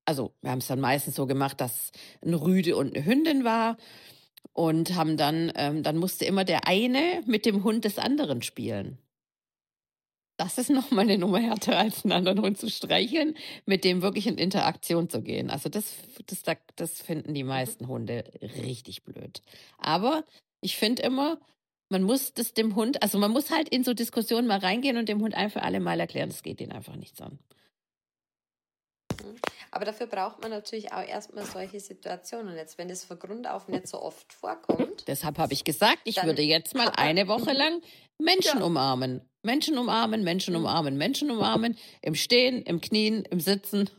also wir haben es dann meistens so gemacht, dass ein Rüde und eine Hündin war und haben dann, ähm, dann musste immer der eine mit dem Hund des anderen spielen. Das ist nochmal eine Nummer härter, als einen anderen Hund zu streicheln, mit dem wirklich in Interaktion zu gehen. Also das, das, das, das finden die meisten Hunde richtig blöd. Aber ich finde immer, man muss das dem Hund, also man muss halt in so Diskussionen mal reingehen und dem Hund einfach alle mal erklären, das geht ihn einfach nichts an. Aber dafür braucht man natürlich auch erstmal solche Situationen. Jetzt, wenn es von Grund auf nicht so oft vorkommt. Deshalb habe ich gesagt, ich würde jetzt mal eine Woche lang Menschen ja. umarmen. Menschen umarmen, Menschen umarmen, Menschen umarmen. Im Stehen, im Knien, im Sitzen.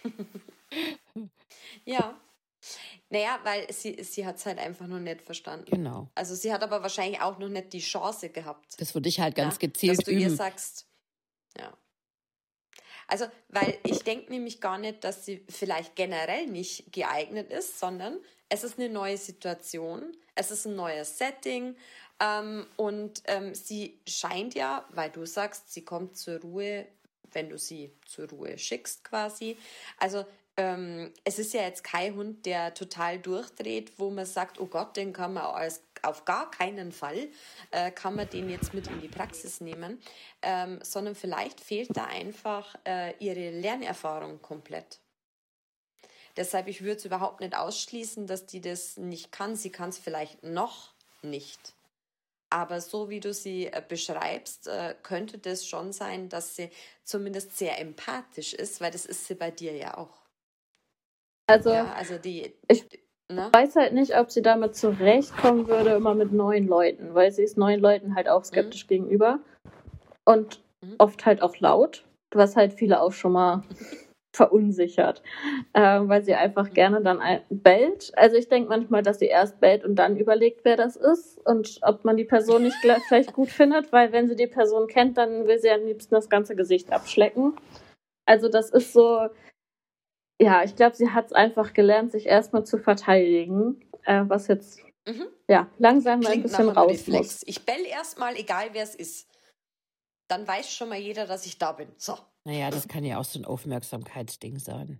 Ja. Naja, weil sie, sie hat es halt einfach noch nicht verstanden. Genau. Also sie hat aber wahrscheinlich auch noch nicht die Chance gehabt. Das würde ich halt ganz ja, gezielt dass du üben. ihr sagst, ja. Also, weil ich denke nämlich gar nicht, dass sie vielleicht generell nicht geeignet ist, sondern es ist eine neue Situation, es ist ein neues Setting ähm, und ähm, sie scheint ja, weil du sagst, sie kommt zur Ruhe, wenn du sie zur Ruhe schickst quasi. Also ähm, es ist ja jetzt kein Hund, der total durchdreht, wo man sagt, oh Gott, den kann man als auf gar keinen Fall, äh, kann man den jetzt mit in die Praxis nehmen, ähm, sondern vielleicht fehlt da einfach äh, ihre Lernerfahrung komplett. Deshalb, ich würde es überhaupt nicht ausschließen, dass die das nicht kann. Sie kann es vielleicht noch nicht. Aber so wie du sie äh, beschreibst, äh, könnte das schon sein, dass sie zumindest sehr empathisch ist, weil das ist sie bei dir ja auch. Also, ja, also die... Ich Ne? weiß halt nicht, ob sie damit zurechtkommen würde, immer mit neuen Leuten, weil sie ist neuen Leuten halt auch skeptisch mhm. gegenüber und mhm. oft halt auch laut, was halt viele auch schon mal verunsichert, äh, weil sie einfach mhm. gerne dann ein- bellt. Also ich denke manchmal, dass sie erst bellt und dann überlegt, wer das ist und ob man die Person nicht gleich, vielleicht gut findet, weil wenn sie die Person kennt, dann will sie am liebsten das ganze Gesicht abschlecken. Also das ist so... Ja, ich glaube, sie hat es einfach gelernt, sich erstmal zu verteidigen, äh, was jetzt mhm. ja langsam mal ein bisschen raus muss. Ich bell erstmal, egal wer es ist. Dann weiß schon mal jeder, dass ich da bin. So. Naja, das kann ja auch so ein Aufmerksamkeitsding sein.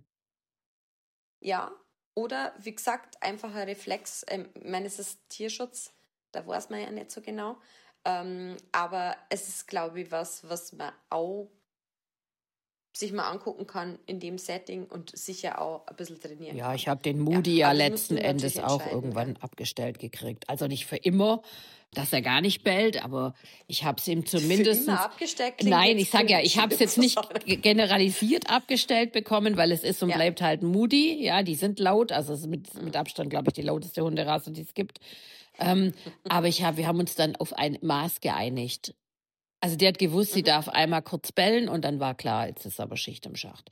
Ja, oder wie gesagt, einfach ein Reflex. Ähm, ich meine, es ist Tierschutz, da weiß man ja nicht so genau. Ähm, aber es ist, glaube ich, was, was man auch sich mal angucken kann in dem Setting und sicher auch ein bisschen trainieren Ja, kann. ich habe den Moody ja, ja letzten Endes auch irgendwann ja. abgestellt gekriegt. Also nicht für immer, dass er gar nicht bellt, aber ich habe es ihm zumindest... Für immer abgestellt? Nein, ich sage ja, ich habe es jetzt nicht generalisiert abgestellt bekommen, weil es ist und ja. bleibt halt Moody. Ja, die sind laut, also es ist mit, mhm. mit Abstand, glaube ich, die lauteste Hunderasse, die es gibt. Ähm, aber ich hab, wir haben uns dann auf ein Maß geeinigt. Also die hat gewusst, sie mhm. darf einmal kurz bellen und dann war klar, jetzt ist aber Schicht im Schacht.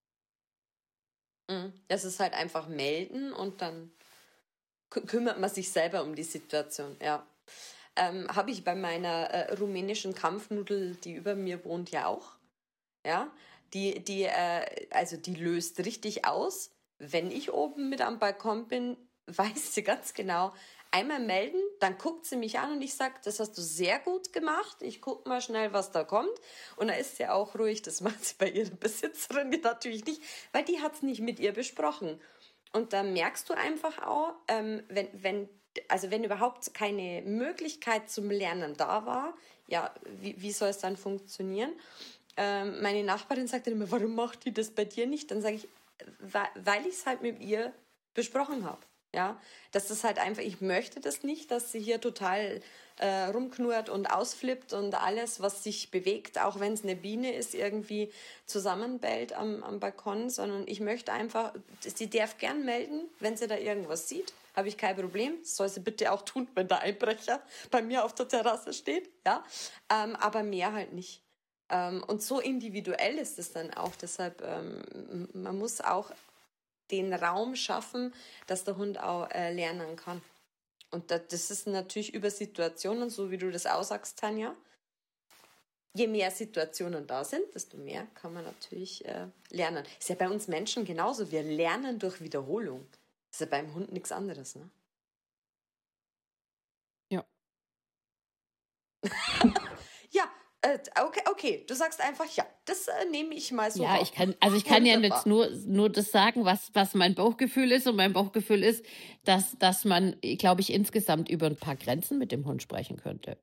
Das ist halt einfach melden und dann kü- kümmert man sich selber um die Situation, ja. Ähm, habe ich bei meiner äh, rumänischen Kampfnudel, die über mir wohnt, ja auch. Ja, die, die, äh, also die löst richtig aus. Wenn ich oben mit am Balkon bin, weiß sie ganz genau, einmal melden, dann guckt sie mich an und ich sage, das hast du sehr gut gemacht. Ich gucke mal schnell, was da kommt. Und da ist sie auch ruhig. Das macht sie bei ihrer Besitzerin natürlich nicht, weil die hat es nicht mit ihr besprochen. Und da merkst du einfach auch, ähm, wenn, wenn, also wenn überhaupt keine Möglichkeit zum Lernen da war, ja, wie, wie soll es dann funktionieren? Ähm, meine Nachbarin sagt dann immer, warum macht die das bei dir nicht? Dann sage ich, weil, weil ich es halt mit ihr besprochen habe. Ja, das ist halt einfach, ich möchte das nicht, dass sie hier total äh, rumknurrt und ausflippt und alles, was sich bewegt, auch wenn es eine Biene ist, irgendwie zusammenbellt am, am Balkon, sondern ich möchte einfach, sie darf gern melden, wenn sie da irgendwas sieht, habe ich kein Problem, das soll sie bitte auch tun, wenn der Einbrecher bei mir auf der Terrasse steht, ja, ähm, aber mehr halt nicht. Ähm, und so individuell ist es dann auch, deshalb, ähm, man muss auch den Raum schaffen, dass der Hund auch äh, lernen kann. Und das, das ist natürlich über Situationen, so wie du das aussagst, Tanja. Je mehr Situationen da sind, desto mehr kann man natürlich äh, lernen. Ist ja bei uns Menschen genauso. Wir lernen durch Wiederholung. Das ist ja beim Hund nichts anderes, ne? Ja. Ja, Äh, okay, okay, du sagst einfach, ja, das äh, nehme ich mal so Ja, auf. ich kann, also ich kann ja Wunderbar. jetzt nur, nur das sagen, was, was mein Bauchgefühl ist. Und mein Bauchgefühl ist, dass, dass man, glaube ich, insgesamt über ein paar Grenzen mit dem Hund sprechen könnte.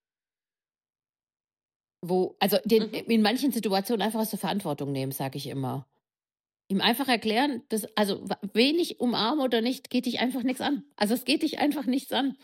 Wo, also den, Mhm. in manchen Situationen einfach aus der Verantwortung nehmen, sage ich immer. Ihm einfach erklären, dass, also wa- wenig umarmen oder nicht, geht dich einfach nichts an. Also es geht dich einfach nichts an.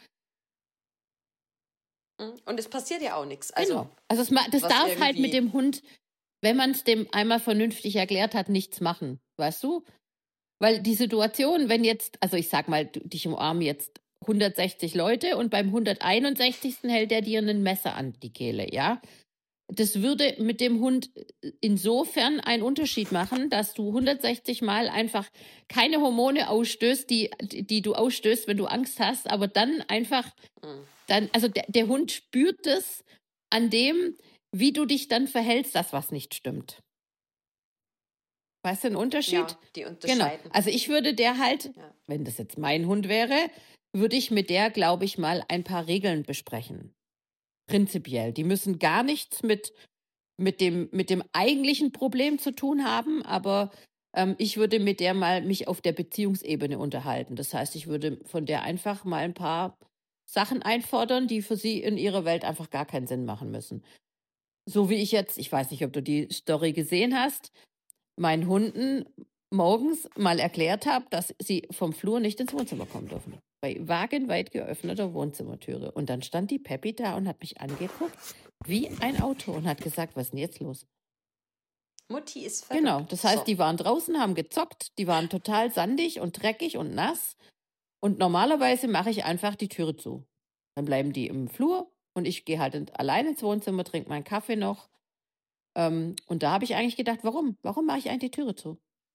Mhm. Und es passiert ja auch nichts. Also, Genau. Also es, ma- das was darf halt mit irgendwie- dem Hund, wenn man es dem einmal vernünftig erklärt hat, nichts machen. Weißt du? Weil die Situation, wenn jetzt, also ich sag mal, du, dich umarmen jetzt hundertsechzig Leute und beim hunderteinundsechzigsten hält er dir ein Messer an die Kehle, ja? Das würde mit dem Hund insofern einen Unterschied machen, dass du hundertsechzig Mal einfach keine Hormone ausstößt, die, die du ausstößt, wenn du Angst hast, aber dann einfach, Mhm. dann, also der, der Hund spürt es an dem, wie du dich dann verhältst, dass was nicht stimmt. Weißt du den Unterschied? Ja, die Genau. unterscheiden. Also ich würde der halt, Ja. wenn das jetzt mein Hund wäre, würde ich mit der, glaube ich, mal ein paar Regeln besprechen. Prinzipiell. Die müssen gar nichts mit, mit, dem, mit dem eigentlichen Problem zu tun haben, aber ähm, ich würde mit der mal mich auf der Beziehungsebene unterhalten. Das heißt, ich würde von der einfach mal ein paar Sachen einfordern, die für sie in ihrer Welt einfach gar keinen Sinn machen müssen. So wie ich jetzt, ich weiß nicht, ob du die Story gesehen hast, meinen Hunden morgens mal erklärt habe, dass sie vom Flur nicht ins Wohnzimmer kommen dürfen. Bei wagenweit geöffneter Wohnzimmertüre. Und dann stand die Peppi da und hat mich angeguckt wie ein Auto und hat gesagt, was ist denn jetzt los? Mutti ist verrückt. Genau, das heißt, So. die waren draußen, haben gezockt, die waren total sandig und dreckig und nass. Und normalerweise mache ich einfach die Türe zu. Dann bleiben die im Flur und ich gehe halt allein ins Wohnzimmer, trinke meinen Kaffee noch. Ähm, und da habe ich eigentlich gedacht, warum? Warum mache ich eigentlich die Türe zu?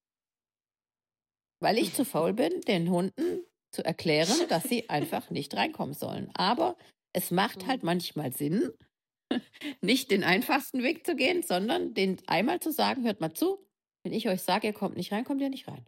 Weil ich zu faul bin, den Hunden zu erklären, dass sie einfach nicht reinkommen sollen. Aber es macht halt manchmal Sinn, nicht den einfachsten Weg zu gehen, sondern den einmal zu sagen, hört mal zu, wenn ich euch sage, ihr kommt nicht rein, kommt ihr nicht rein.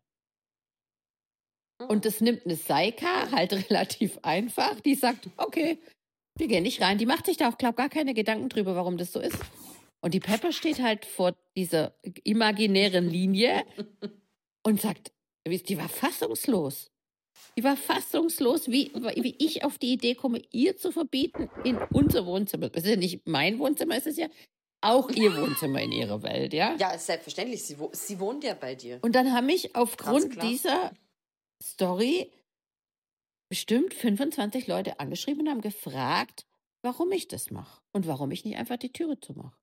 Und das nimmt eine Saika halt relativ einfach, die sagt, okay, wir gehen nicht rein. Die macht sich da auch, glaube ich, gar keine Gedanken drüber, warum das so ist. Und die Pepper steht halt vor dieser imaginären Linie und sagt, die war fassungslos. Die war fassungslos, wie, wie ich auf die Idee komme, ihr zu verbieten, in unser Wohnzimmer. Es ist ja nicht mein Wohnzimmer, es ist ja auch ihr Wohnzimmer in ihrer Welt, ja? Ja, ist selbstverständlich. Sie, wo sie wohnt ja bei dir. Und dann haben mich aufgrund klar. dieser Story bestimmt fünfundzwanzig Leute angeschrieben und haben gefragt, warum ich das mache und warum ich nicht einfach die Türe zumache.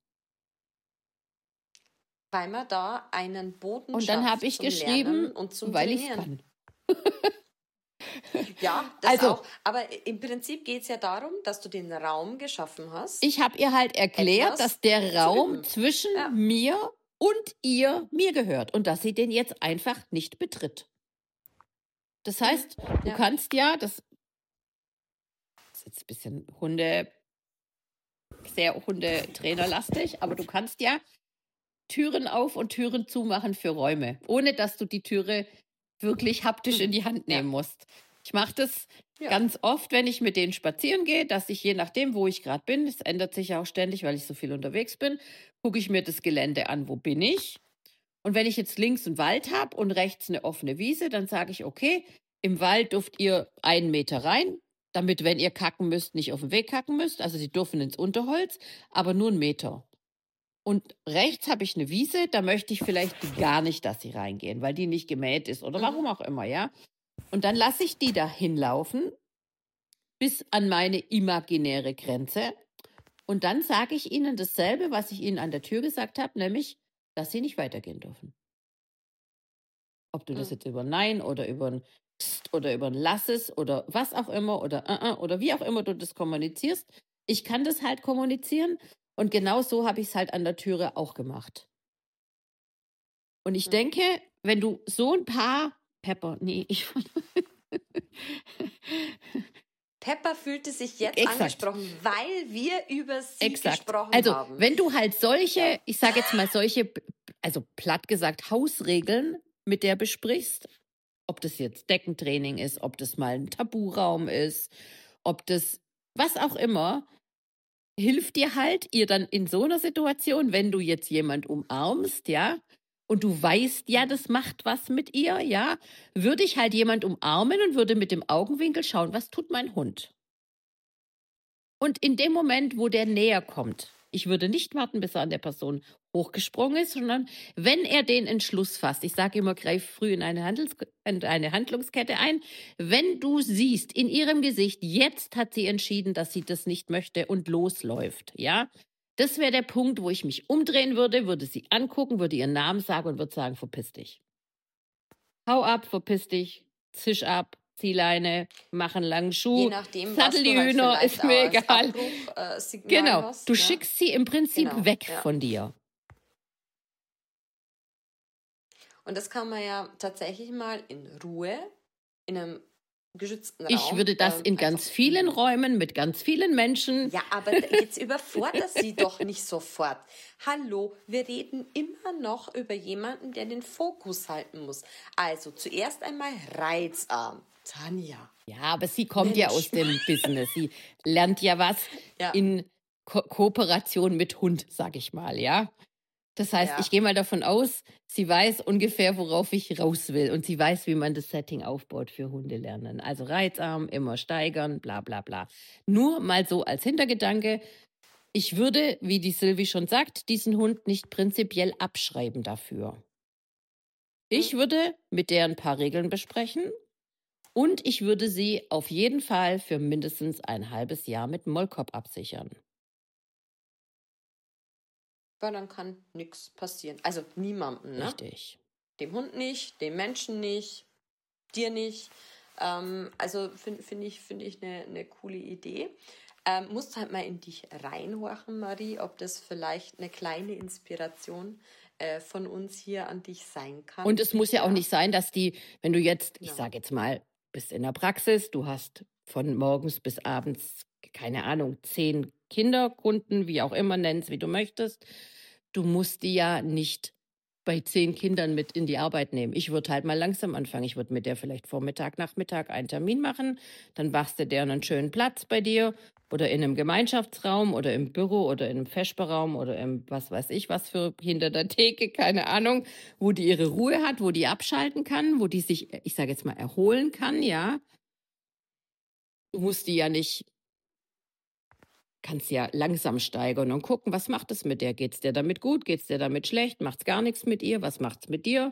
Weil man da einen Boden Und dann schafft habe ich zum geschrieben, Lernen und zum weil ich Trainieren. kann. Ja, das Also- auch. Aber im Prinzip geht es ja darum, dass du den Raum geschaffen hast. Ich habe ihr halt erklärt, Etwas dass der zu Raum üben. zwischen Ja. mir und ihr mir gehört und dass sie den jetzt einfach nicht betritt. Das heißt, du Ja. kannst ja, das ist jetzt ein bisschen Hunde, sehr Hundetrainerlastig, aber du kannst ja Türen auf und Türen zumachen für Räume, ohne dass du die Türe wirklich haptisch in die Hand Ja. nehmen musst. Ich mache das Ja. ganz oft, wenn ich mit denen spazieren gehe, dass ich je nachdem, wo ich gerade bin, es ändert sich ja auch ständig, weil ich so viel unterwegs bin, gucke ich mir das Gelände an, wo bin ich. Und wenn ich jetzt links einen Wald habe und rechts eine offene Wiese, dann sage ich, okay, im Wald dürft ihr einen Meter rein, damit, wenn ihr kacken müsst, nicht auf dem Weg kacken müsst. Also sie dürfen ins Unterholz, aber nur einen Meter. Und rechts habe ich eine Wiese, da möchte ich vielleicht gar nicht, dass sie reingehen, weil die nicht gemäht ist oder Mhm. warum auch immer, ja. Und dann lasse ich die da hinlaufen bis an meine imaginäre Grenze. Und dann sage ich ihnen dasselbe, was ich ihnen an der Tür gesagt habe, nämlich, dass sie nicht weitergehen dürfen. Ob du das Mhm. jetzt über Nein oder über ein Psst oder über ein Lass es oder was auch immer oder uh -uh, oder wie auch immer du das kommunizierst. Ich kann das halt kommunizieren und genau so habe ich es halt an der Türe auch gemacht. Und ich Mhm. denke, wenn du so ein paar Pepper, nee, ich Pepper fühlte sich jetzt Exakt. angesprochen, weil wir über sie Exakt. gesprochen Also, haben. wenn du halt solche, ich sage jetzt mal solche, also platt gesagt, Hausregeln mit der besprichst, ob das jetzt Deckentraining ist, ob das mal ein Taburaum ist, ob das was auch immer, hilft dir halt, ihr dann in so einer Situation, wenn du jetzt jemand umarmst, ja, und du weißt ja, das macht was mit ihr, ja, würde ich halt jemand umarmen und würde mit dem Augenwinkel schauen, was tut mein Hund? Und in dem Moment, wo der näher kommt, ich würde nicht warten, bis er an der Person hochgesprungen ist, sondern wenn er den Entschluss fasst, ich sage immer, greif früh in eine, Handels in eine Handlungskette ein, wenn du siehst in ihrem Gesicht, jetzt hat sie entschieden, dass sie das nicht möchte und losläuft, ja, das wäre der Punkt, wo ich mich umdrehen würde, würde sie angucken, würde ihren Namen sagen und würde sagen, verpiss dich. Hau ab, verpiss dich, zisch ab, zieh Leine, mach einen langen Schuh, Je nachdem, sattel was die du halt Hühner, vielleicht ist auch mir als egal. Abbruchsignal Genau, hast. du Ne? schickst sie im Prinzip Genau, weg ja. von dir. Und das kann man ja tatsächlich mal in Ruhe, in einem geschützten Raum. Ich würde das ähm, in ganz einfach vielen üben. Räumen mit ganz vielen Menschen. Ja, aber d- jetzt überfordert sie doch nicht sofort. Hallo, wir reden immer noch über jemanden, der den Fokus halten muss. Also zuerst einmal reizarm. Tanja. Ja, aber sie kommt ja Mensch. aus dem Business. Sie lernt ja was Ja. in Ko Kooperation mit Hund, sag ich mal, ja. Das heißt, Ja. ich gehe mal davon aus, sie weiß ungefähr, worauf ich raus will. Und sie weiß, wie man das Setting aufbaut für Hundelernen. Also reizarm, immer steigern, bla bla bla. Nur mal so als Hintergedanke, ich würde, wie die Sylvie schon sagt, diesen Hund nicht prinzipiell abschreiben dafür. Ich würde mit der ein paar Regeln besprechen und ich würde sie auf jeden Fall für mindestens ein halbes Jahr mit Mollkorb absichern. Weil dann kann nichts passieren. Also niemandem, ne? Richtig. Dem Hund nicht, dem Menschen nicht, dir nicht. Ähm, also finde find ich, find ich eine ne coole Idee. Ähm, musst halt mal in dich reinhorchen, Marie, ob das vielleicht eine kleine Inspiration äh, von uns hier an dich sein kann. Und es muss ja auch nicht sein, dass die, wenn du jetzt, ich Genau. sage jetzt mal, bist in der Praxis, du hast von morgens bis abends, keine Ahnung, zehn Kinder, Kunden, wie auch immer, nenn's, wie du möchtest. Du musst die ja nicht bei zehn Kindern mit in die Arbeit nehmen. Ich würde halt mal langsam anfangen. Ich würde mit der vielleicht Vormittag, Nachmittag einen Termin machen. Dann machst du der einen schönen Platz bei dir oder in einem Gemeinschaftsraum oder im Büro oder in einem Vesperraum oder im was weiß ich was für hinter der Theke, keine Ahnung, wo die ihre Ruhe hat, wo die abschalten kann, wo die sich, ich sage jetzt mal, erholen kann, ja. Du musst die ja nicht, kannst ja langsam steigern und gucken, was macht es mit der? Geht's dir damit gut? Geht's dir damit schlecht? Macht's gar nichts mit ihr? Was macht's mit dir?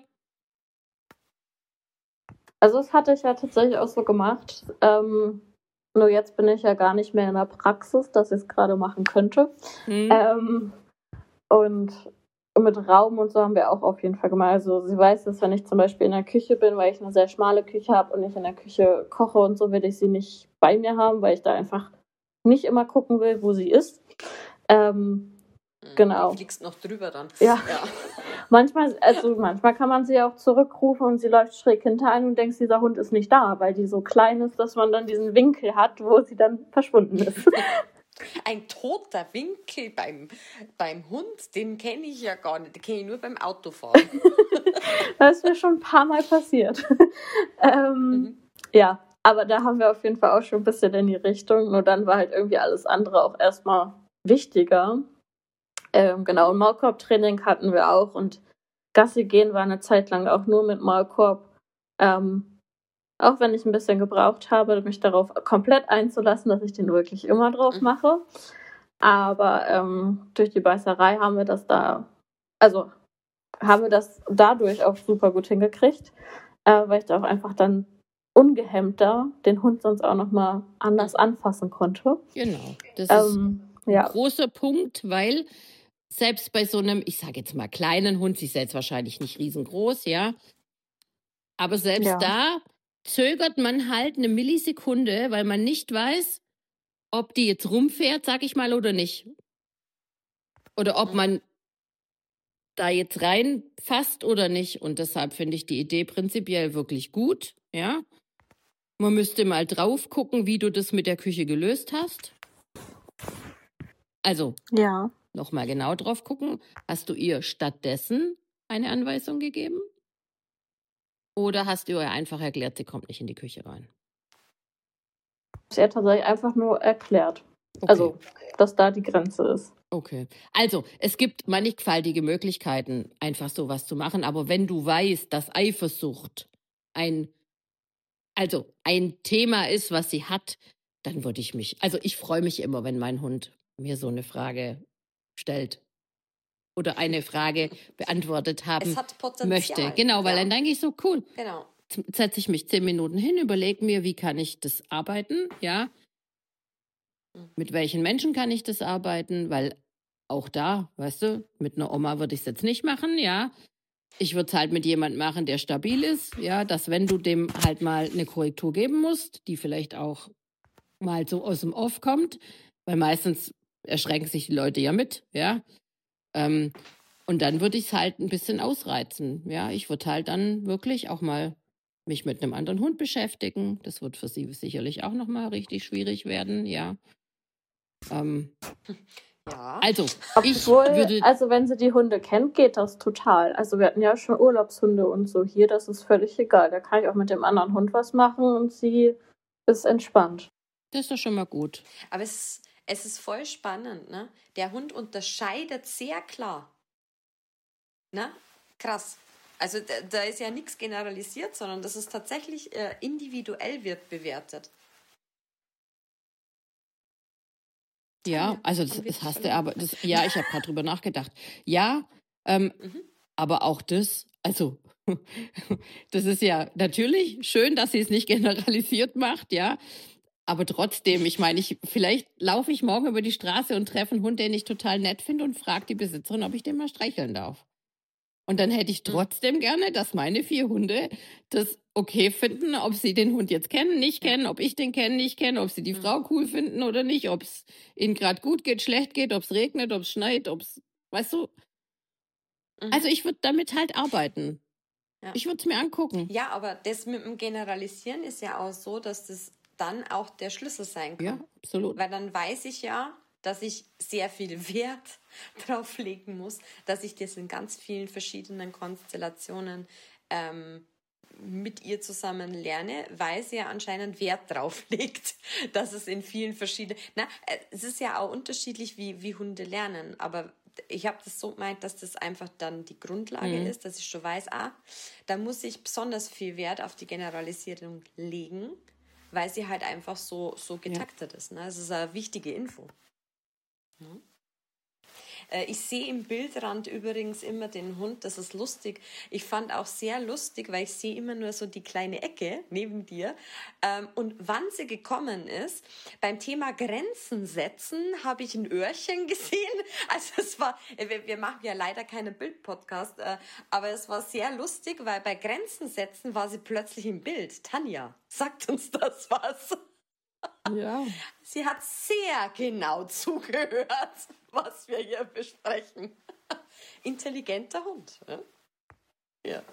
Also das hatte ich ja tatsächlich auch so gemacht. Ähm, nur jetzt bin ich ja gar nicht mehr in der Praxis, dass ich es gerade machen könnte. Hm? Ähm, und mit Raum und so haben wir auch auf jeden Fall gemacht. Also sie weiß, dass wenn ich zum Beispiel in der Küche bin, weil ich eine sehr schmale Küche habe und ich in der Küche koche und so, will ich sie nicht bei mir haben, weil ich da einfach nicht immer gucken will, wo sie ist. Ähm, genau. Du fliegst noch drüber dann. Ja. Ja. Manchmal, also manchmal kann man sie auch zurückrufen und sie läuft schräg hinter einem und denkt, dieser Hund ist nicht da, weil die so klein ist, dass man dann diesen Winkel hat, wo sie dann verschwunden ist. Ein toter Winkel beim, beim Hund, den kenne ich ja gar nicht. Den kenne ich nur beim Autofahren. Das ist mir schon ein paar Mal passiert. ähm, Mhm. Ja, aber da haben wir auf jeden Fall auch schon ein bisschen in die Richtung. Nur dann war halt irgendwie alles andere auch erstmal wichtiger. Ähm, genau, und Maulkorb-Training hatten wir auch. Und Gassi gehen war eine Zeit lang auch nur mit Maulkorb. Ähm, auch wenn ich ein bisschen gebraucht habe, mich darauf komplett einzulassen, dass ich den wirklich immer drauf Mhm. mache. Aber ähm, durch die Beißerei haben wir das da, also haben wir das dadurch auch super gut hingekriegt, äh, weil ich da auch einfach dann ungehemmter den Hund sonst auch nochmal anders anfassen konnte. Genau. Das ist Ähm, ein ja, großer Punkt, weil selbst bei so einem, ich sage jetzt mal kleinen Hund, sie ist jetzt wahrscheinlich nicht riesengroß, ja, aber selbst Ja. da zögert man halt eine Millisekunde, weil man nicht weiß, ob die jetzt rumfährt, sag ich mal, oder nicht. Oder ob Mhm. man da jetzt reinfasst oder nicht. Und deshalb finde ich die Idee prinzipiell wirklich gut, ja. Man müsste mal drauf gucken, wie du das mit der Küche gelöst hast. Also, ja. nochmal genau drauf gucken. Hast du ihr stattdessen eine Anweisung gegeben? Oder hast du ihr einfach erklärt, sie kommt nicht in die Küche rein? Sie hat tatsächlich einfach nur erklärt. Okay. Also, dass da die Grenze ist. Okay. Also, es gibt mannigfaltige Möglichkeiten, einfach sowas zu machen. Aber wenn du weißt, dass Eifersucht ein, also ein Thema ist, was sie hat, dann würde ich mich, also ich freue mich immer, wenn mein Hund mir so eine Frage stellt oder eine Frage beantwortet Es haben hat möchte. Potenzial. Genau, weil Ja, dann denke ich so, cool, genau. jetzt setze ich mich zehn Minuten hin, überlege mir, wie kann ich das arbeiten, ja, Mhm. mit welchen Menschen kann ich das arbeiten, weil auch da, weißt du, mit einer Oma würde ich es jetzt nicht machen, ja. Ich würde es halt mit jemandem machen, der stabil ist, ja, dass wenn du dem halt mal eine Korrektur geben musst, die vielleicht auch mal so aus dem Off kommt, weil meistens erschrecken sich die Leute ja mit, ja. Ähm, und dann würde ich es halt ein bisschen ausreizen, ja. Ich würde halt dann wirklich auch mal mich mit einem anderen Hund beschäftigen. Das wird für sie sicherlich auch nochmal richtig schwierig werden, ja. Ähm, Ja. also, ich Obwohl, würde, also wenn sie die Hunde kennt, geht das total. Also wir hatten ja schon Urlaubshunde und so hier, das ist völlig egal. Da kann ich auch mit dem anderen Hund was machen und sie ist entspannt. das ist doch schon mal gut. Aber es, ist- es ist voll spannend, ne? Der Hund unterscheidet sehr klar. Ne? Krass. Also da, da ist ja nichts generalisiert, sondern das ist tatsächlich äh, individuell wird bewertet. Ja, Tanja, also das, haben wir das dich hast du verloren? aber, das, ja, ich habe gerade drüber nachgedacht. Ja, ähm, Mhm. aber auch das, also das ist ja natürlich schön, dass sie es nicht generalisiert macht, ja. Aber trotzdem, ich meine, ich, vielleicht laufe ich morgen über die Straße und treffe einen Hund, den ich total nett finde und frage die Besitzerin, ob ich den mal streicheln darf. Und dann hätte ich Mhm. trotzdem gerne, dass meine vier Hunde das okay finden, ob sie den Hund jetzt kennen, nicht Ja. kennen, ob ich den kenne, nicht kenne, ob sie die Mhm. Frau cool finden oder nicht, ob es ihnen gerade gut geht, schlecht geht, ob es regnet, ob es schneit, ob es, weißt du, Mhm. also ich würde damit halt arbeiten. Ja. Ich würde es mir angucken. Ja, aber das mit dem Generalisieren ist ja auch so, dass das dann auch der Schlüssel sein kann. Ja, absolut. Weil dann weiß ich ja, dass ich sehr viel Wert drauf legen muss, dass ich das in ganz vielen verschiedenen Konstellationen ähm, mit ihr zusammen lerne, weil sie ja anscheinend Wert drauf legt, dass es in vielen verschiedenen... Na, äh, es ist ja auch unterschiedlich, wie, wie Hunde lernen, aber ich habe das so gemeint, dass das einfach dann die Grundlage Mhm. ist, dass ich schon weiß, ah, da muss ich besonders viel Wert auf die Generalisierung legen, weil sie halt einfach so, so getaktet ist. Ne? Das ist eine wichtige Info. Ne? Äh, ich sehe im Bildrand übrigens immer den Hund, das ist lustig. Ich fand auch sehr lustig, weil ich sehe immer nur so die kleine Ecke neben dir. Ähm, und wann sie gekommen ist, beim Thema Grenzen setzen, habe ich ein Öhrchen gesehen. Also es war, wir, wir machen ja leider keinen Bildpodcast, äh, aber es war sehr lustig, weil bei Grenzen setzen war sie plötzlich im Bild. Tanja, sagt uns das was? Ja. Sie hat sehr genau zugehört, was wir hier besprechen. Intelligenter Hund. Ja, ja.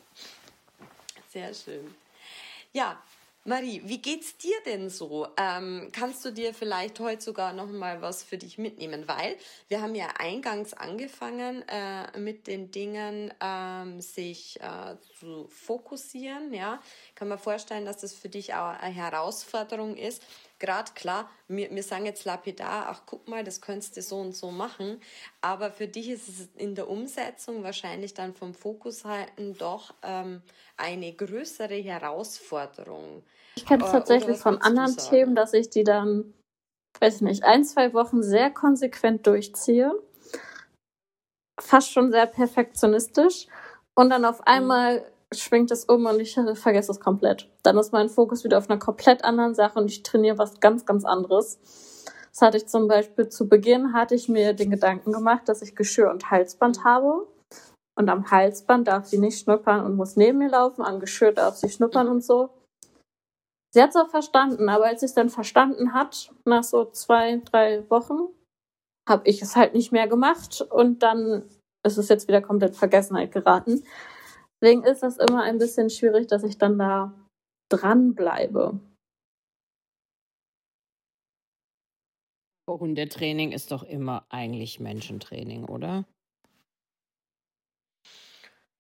Sehr schön. Ja, Marie, wie geht's dir denn so? Ähm, kannst du dir vielleicht heute sogar noch mal was für dich mitnehmen? Weil wir haben ja eingangs angefangen äh, mit den Dingen, ähm, sich äh, zu fokussieren. Ja, kann man vorstellen, dass das für dich auch eine Herausforderung ist. Gerade klar, wir, wir sagen jetzt lapidar, ach guck mal, das könntest du so und so machen. Aber für dich ist es in der Umsetzung wahrscheinlich dann vom Fokus halten doch ähm, eine größere Herausforderung. Ich kenne es Äh, oder tatsächlich was von würdest du anderen sagen? Themen, dass ich die dann, weiß ich nicht, ein, zwei Wochen sehr konsequent durchziehe. Fast schon sehr perfektionistisch. Und dann auf einmal schwingt es um und ich äh, vergesse es komplett. Dann ist mein Fokus wieder auf einer komplett anderen Sache und ich trainiere was ganz, ganz anderes. Das hatte ich zum Beispiel zu Beginn, hatte ich mir den Gedanken gemacht, dass ich Geschirr und Halsband habe. Und am Halsband darf sie nicht schnuppern und muss neben mir laufen. Am Geschirr darf sie schnuppern und so. Sie hat es auch verstanden, aber als sie es dann verstanden hat, nach so zwei, drei Wochen, habe ich es halt nicht mehr gemacht und dann ist es jetzt wieder komplett in Vergessenheit geraten. Deswegen ist das immer ein bisschen schwierig, dass ich dann da dranbleibe. Hundetraining ist doch immer eigentlich Menschentraining, oder?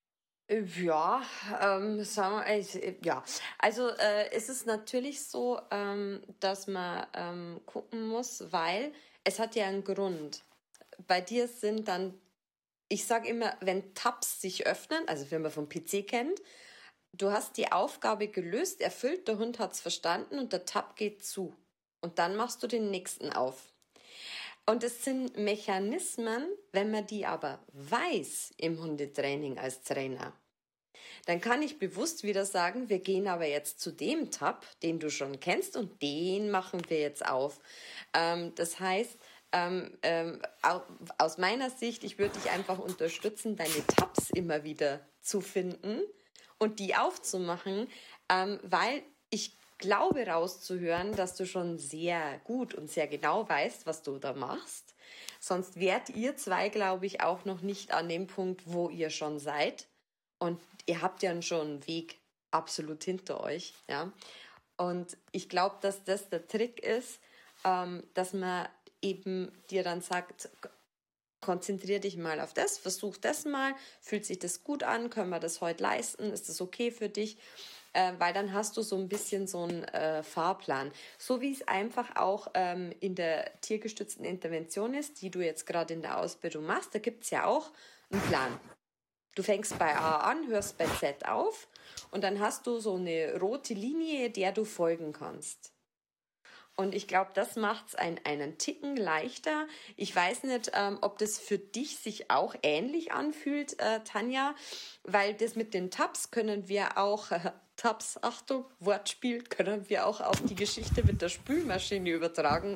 Ja, ähm, sagen wir, äh, ja. Also äh, es ist natürlich so, ähm, dass man ähm, gucken muss, weil es hat ja einen Grund. Bei dir sind dann, ich sage immer, wenn Tabs sich öffnen, also wenn man vom P C kennt, du hast die Aufgabe gelöst, erfüllt, der Hund hat es verstanden und der Tab geht zu. Und dann machst du den nächsten auf. Und es sind Mechanismen, wenn man die aber weiß im Hundetraining als Trainer, dann kann ich bewusst wieder sagen, wir gehen aber jetzt zu dem Tab, den du schon kennst und den machen wir jetzt auf. Ähm, das heißt, ähm, ähm, aus meiner Sicht, ich würde dich einfach unterstützen, deine Tabs immer wieder zu finden und die aufzumachen, ähm, weil ich glaube rauszuhören, dass du schon sehr gut und sehr genau weißt, was du da machst. Sonst wärt ihr zwei, glaube ich, auch noch nicht an dem Punkt, wo ihr schon seid. Und ihr habt ja schon einen Weg absolut hinter euch. Ja? Und ich glaube, dass das der Trick ist, ähm, dass man eben dir dann sagt, konzentrier dich mal auf das, versuch das mal, fühlt sich das gut an, können wir das heute leisten, ist das okay für dich? Äh, weil dann hast du so ein bisschen so einen äh, Fahrplan. So wie es einfach auch ähm, in der tiergestützten Intervention ist, die du jetzt gerade in der Ausbildung machst, da gibt es ja auch einen Plan. Du fängst bei A an, hörst bei Z auf und dann hast du so eine rote Linie, der du folgen kannst. Und ich glaube, das macht es ein, einen Ticken leichter. Ich weiß nicht, ähm, ob das für dich sich auch ähnlich anfühlt, äh, Tanja, weil das mit den Tabs können wir auch, äh, Tabs, Achtung, Wortspiel, können wir auch auf die Geschichte mit der Spülmaschine übertragen.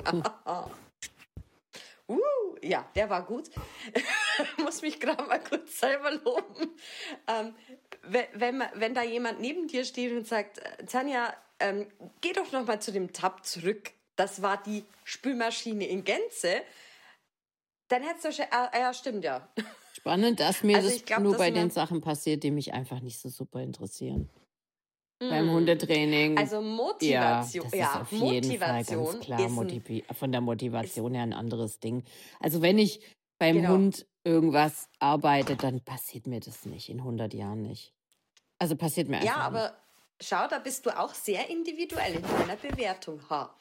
uh, ja, der war gut. Muss mich gerade mal kurz selber loben. Ähm, wenn, wenn, man, wenn da jemand neben dir steht und sagt, Tanja, ähm, geh doch noch mal zu dem Tab zurück. Das war die Spülmaschine in Gänze. Dann hättest du schon, äh, ja, stimmt ja. Spannend, dass mir Also das ich glaub, nur dass bei man- den Sachen passiert, die mich einfach nicht so super interessieren. Mm. Beim Hundetraining. Also Ja, Motivation, das ist ja, auf jeden Fall Motivation ganz klar ist ein, motivi- von der Motivation her ein anderes Ding. Also wenn ich beim Genau. Hund irgendwas arbeite, dann passiert mir das nicht, in hundert Jahren nicht. Also passiert mir ja, einfach nicht. aber schau, da bist du auch sehr individuell in deiner Bewertung. Ha.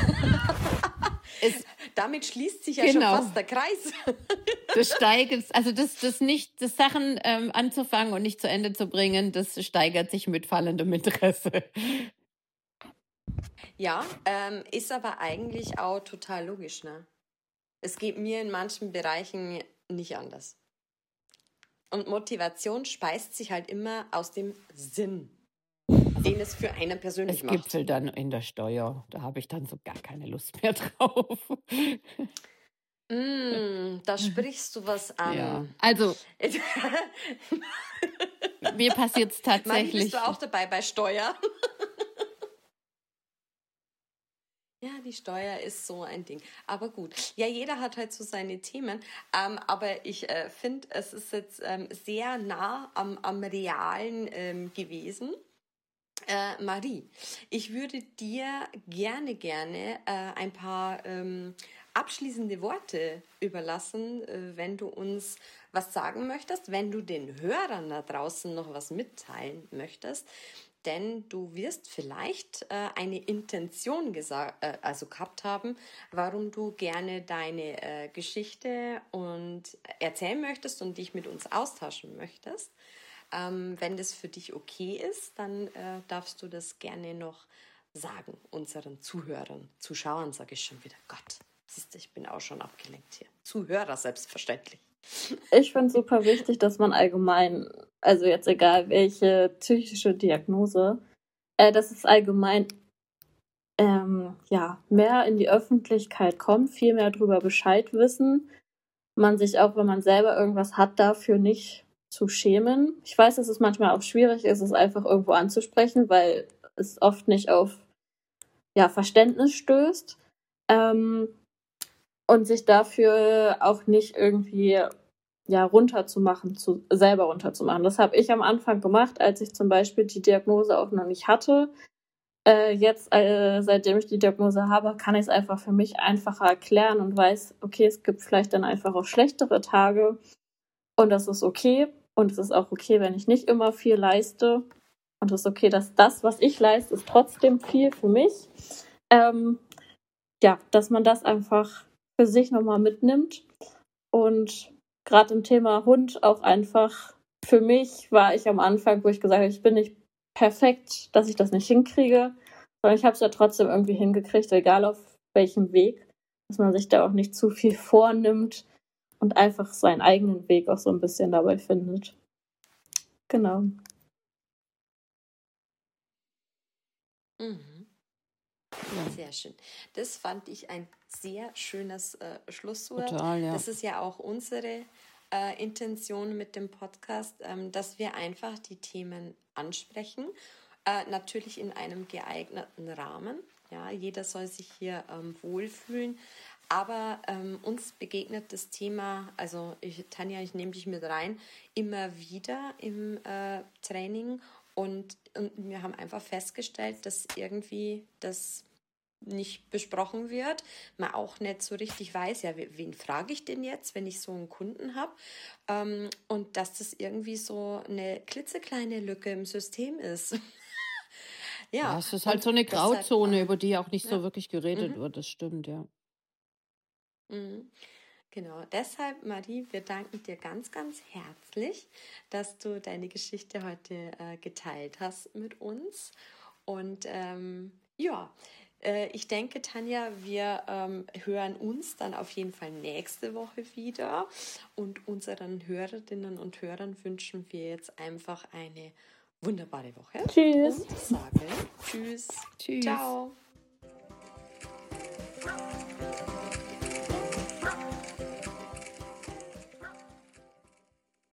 Es, Damit schließt sich ja Genau. schon fast der Kreis. das steigert, also das, das nicht, das Sachen ähm, anzufangen und nicht zu Ende zu bringen, das steigert sich mit fallendem Interesse. Ja, ähm, ist aber eigentlich auch total logisch, ne? Es geht mir in manchen Bereichen nicht anders. Und Motivation speist sich halt immer aus dem Sinn, den es für einen persönlich Es macht. gipfelt dann in der Steuer. Da habe ich dann so gar keine Lust mehr drauf. Mm, da sprichst du was an. Ja, also mir passiert es Mani, tatsächlich. bist du auch dabei bei Steuer? Ja, die Steuer ist so ein Ding. Aber gut, ja, jeder hat halt so seine Themen. Ähm, aber ich äh, finde, es ist jetzt ähm, sehr nah am, am Realen ähm, gewesen. Äh, Marie, ich würde dir gerne, gerne äh, ein paar ähm, abschließende Worte überlassen, äh, wenn du uns was sagen möchtest, wenn du den Hörern da draußen noch was mitteilen möchtest. Denn du wirst vielleicht äh, eine Intention gesa- äh, also gehabt haben, warum du gerne deine äh, Geschichte und erzählen möchtest und dich mit uns austauschen möchtest. Ähm, wenn das für dich okay ist, dann äh, darfst du das gerne noch sagen, unseren Zuhörern, Zuschauern sage ich schon wieder. Gott, siehst du, ich bin auch schon abgelenkt hier. Zuhörer selbstverständlich. Ich finde es super wichtig, dass man allgemein, also jetzt egal welche psychische Diagnose, äh, dass es allgemein ähm, ja, mehr in die Öffentlichkeit kommt, viel mehr darüber Bescheid wissen, man sich auch, wenn man selber irgendwas hat, dafür nicht zu schämen. Ich weiß, dass es manchmal auch schwierig ist, es einfach irgendwo anzusprechen, weil es oft nicht auf ja, Verständnis stößt. Ähm, und sich dafür auch nicht irgendwie ja, runterzumachen, zu, selber runterzumachen. Das habe ich am Anfang gemacht, als ich zum Beispiel die Diagnose auch noch nicht hatte. Äh, jetzt, äh, seitdem ich die Diagnose habe, kann ich es einfach für mich einfacher erklären und weiß, okay, es gibt vielleicht dann einfach auch schlechtere Tage und das ist okay. Und es ist auch okay, wenn ich nicht immer viel leiste. Und es ist okay, dass das, was ich leiste, ist trotzdem viel für mich. Ähm, ja, dass man das einfach für sich nochmal mitnimmt. Und gerade im Thema Hund auch einfach, für mich war ich am Anfang, wo ich gesagt habe, ich bin nicht perfekt, dass ich das nicht hinkriege. Sondern ich habe es ja trotzdem irgendwie hingekriegt, egal auf welchem Weg. Dass man sich da auch nicht zu viel vornimmt und einfach seinen eigenen Weg auch so ein bisschen dabei findet. Genau. Mhm. Sehr schön. Das fand ich ein sehr schönes äh, Schlusswort. Total, ja. Das ist ja auch unsere äh, Intention mit dem Podcast, ähm, dass wir einfach die Themen ansprechen, äh, natürlich in einem geeigneten Rahmen. Ja, jeder soll sich hier ähm, wohlfühlen. Aber ähm, uns begegnet das Thema, also ich, Tanja, ich nehme dich mit rein, immer wieder im äh, Training und, und wir haben einfach festgestellt, dass irgendwie das nicht besprochen wird, man auch nicht so richtig weiß, ja, wen frage ich denn jetzt, wenn ich so einen Kunden habe, ähm, und dass das irgendwie so eine klitzekleine Lücke im System ist. Ja, Ja, es ist halt und so eine deshalb, Grauzone, ähm, über die auch nicht so ja, wirklich geredet mhm, wird. Das stimmt, ja. mhm. Genau, deshalb, Marie, wir danken dir ganz, ganz herzlich, dass du deine Geschichte heute äh, geteilt hast mit uns. Und ähm, ja, äh, ich denke, Tanja, wir ähm, hören uns dann auf jeden Fall nächste Woche wieder. Und unseren Hörerinnen und Hörern wünschen wir jetzt einfach eine wunderbare Woche. Tschüss. Und sage Tschüss. Tschüss. Ciao.